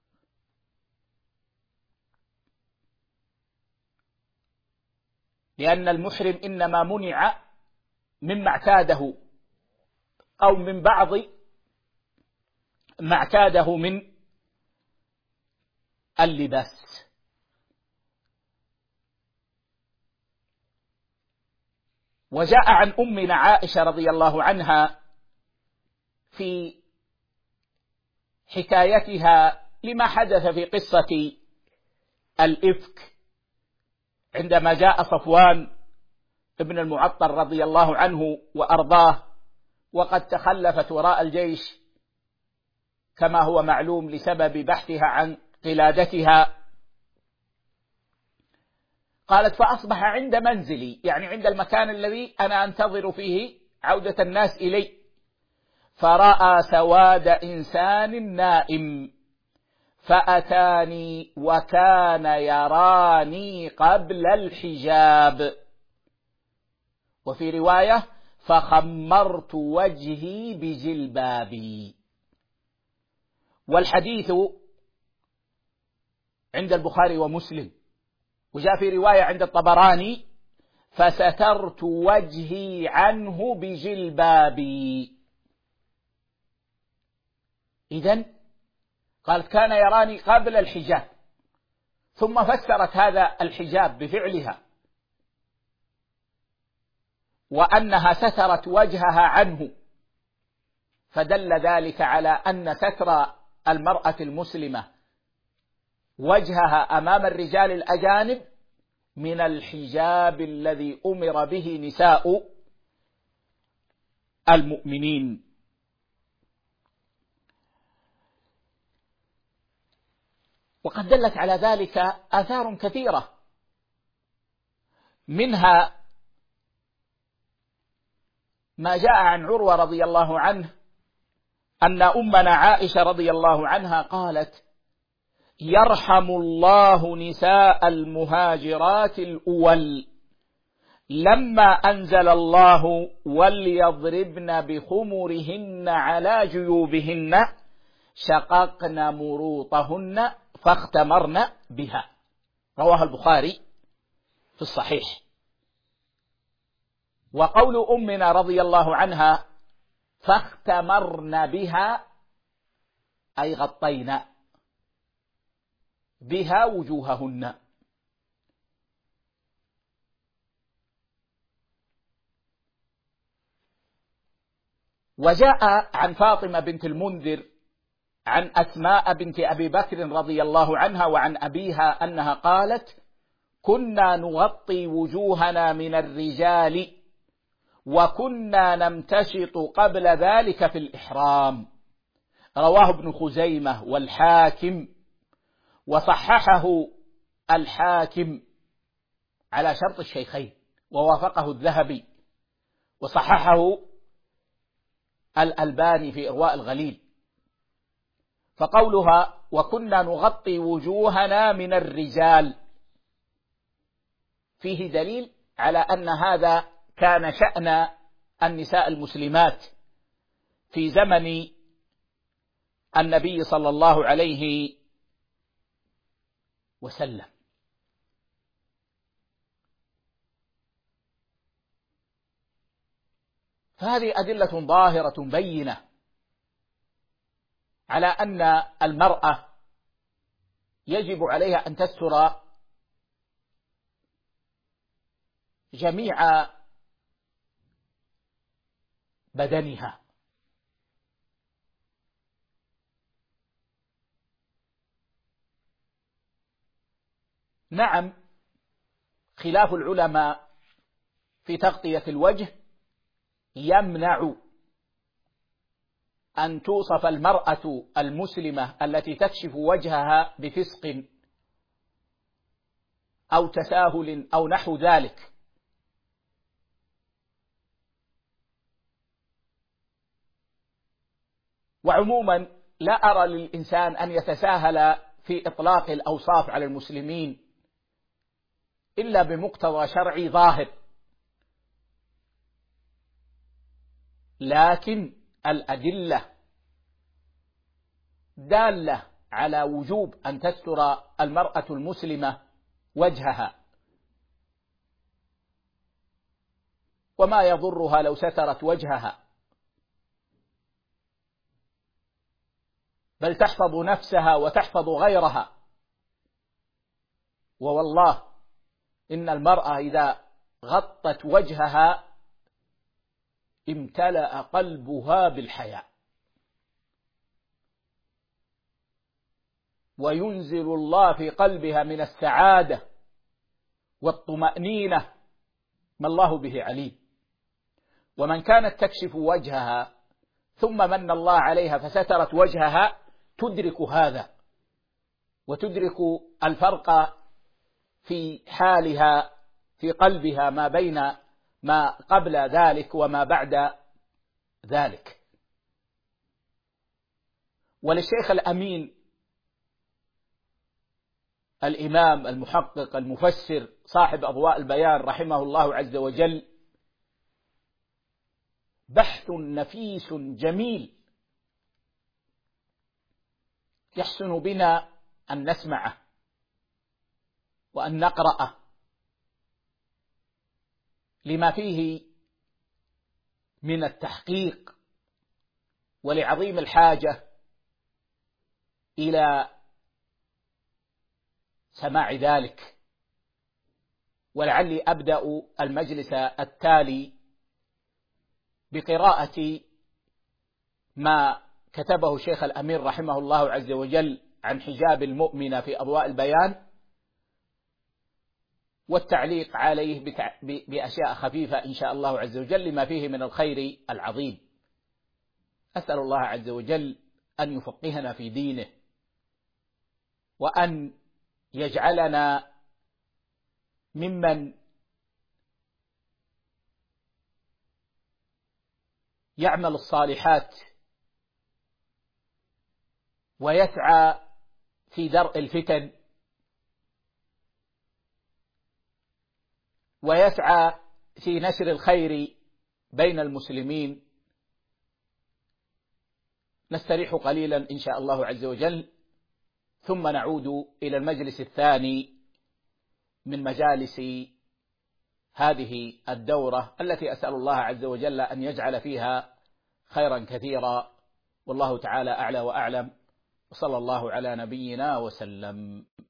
لأن المحرم إنما منع مما اعتاده أو من بعض ما اعتاده من اللباس. وجاء عن أمنا عائشة رضي الله عنها في حكايتها لما حدث في قصة الإفك عندما جاء صفوان ابن المعطل رضي الله عنه وأرضاه وقد تخلفت وراء الجيش كما هو معلوم لسبب بحثها عن قلادتها. قالت فأصبح عند منزلي، يعني عند المكان الذي أنا أنتظر فيه عودة الناس إلي، فرأى سواد إنسان نائم فأتاني وكان يراني قبل الحجاب، وفي رواية فخمرت وجهي بجلبابي. والحديث عند البخاري ومسلم، وجاء في رواية عند الطبراني فسترت وجهي عنه بجلبابي. إذن قالت كان يراني قبل الحجاب، ثم فسرت هذا الحجاب بفعلها وأنها سترت وجهها عنه، فدل ذلك على أن ستر المرأة المسلمة وجهها أمام الرجال الأجانب من الحجاب الذي أمر به نساء المؤمنين. وقد دلت على ذلك آثار كثيرة، منها ما جاء عن عروة رضي الله عنه أن أمنا عائشة رضي الله عنها قالت يرحم الله نساء المهاجرات الأول لما أنزل الله وليضربن بخمرهن على جيوبهن شققن مروطهن فاختمرن بها. رواه البخاري في الصحيح. وقول أمنا رضي الله عنها فاختمرن بها أي غطينا بها وجوههن. وجاء عن فاطمة بنت المنذر عن أسماء بنت أبي بكر رضي الله عنها وعن أبيها أنها قالت كنا نغطي وجوهنا من الرجال وكنا نمتشط قبل ذلك في الإحرام. رواه ابن خزيمة والحاكم، وصححه الحاكم على شرط الشيخين ووافقه الذهبي، وصححه الألباني في إرواء الغليل. فقولها وكنا نغطي وجوهنا من الرجال فيه دليل على أن هذا كان شأن النساء المسلمات في زمن النبي صلى الله عليه وسلم. فهذه أدلة ظاهرة بينة على أن المرأة يجب عليها أن تستر جميع بدنها. نعم، خلاف العلماء في تغطية الوجه يمنع أن توصف المرأة المسلمة التي تكشف وجهها بفسق أو تساهل أو نحو ذلك. وعموما لا أرى للإنسان أن يتساهل في إطلاق الأوصاف على المسلمين إلا بمقتضى شرعي ظاهر، لكن الأدلة دالة على وجوب أن تستر المرأة المسلمة وجهها، وما يضرها لو سترت وجهها، بل تحفظ نفسها وتحفظ غيرها. ووالله إن المرأة إذا غطت وجهها امتلأ قلبها بالحياء. وينزل الله في قلبها من السعادة والطمأنينة ما الله به عليم. ومن كانت تكشف وجهها ثم من الله عليها فسترت وجهها تدرك هذا، وتدرك الفرق في حالها في قلبها ما بين ما قبل ذلك وما بعد ذلك. وللشيخ الأمين الإمام المحقق المفسر صاحب أضواء البيان رحمه الله عز وجل بحث نفيس جميل يحسن بنا أن نسمعه وأن نقرأه، لما فيه من التحقيق ولعظيم الحاجة إلى سماع ذلك. ولعلي أبدأ المجلس التالي بقراءة ما كتبه الشيخ الأمير رحمه الله عز وجل عن حجاب المؤمن في أضواء البيان، والتعليق عليه بأشياء خفيفة إن شاء الله عز وجل لما فيه من الخير العظيم. أسأل الله عز وجل أن يفقهنا في دينه، وأن يجعلنا ممن يعمل الصالحات ويسعى في درء الفتن ويسعى في نشر الخير بين المسلمين. نستريح قليلا إن شاء الله عز وجل، ثم نعود إلى المجلس الثاني من مجالس هذه الدورة التي أسأل الله عز وجل أن يجعل فيها خيرا كثيرا، والله تعالى أعلى وأعلم، وصلى الله على نبينا وسلم.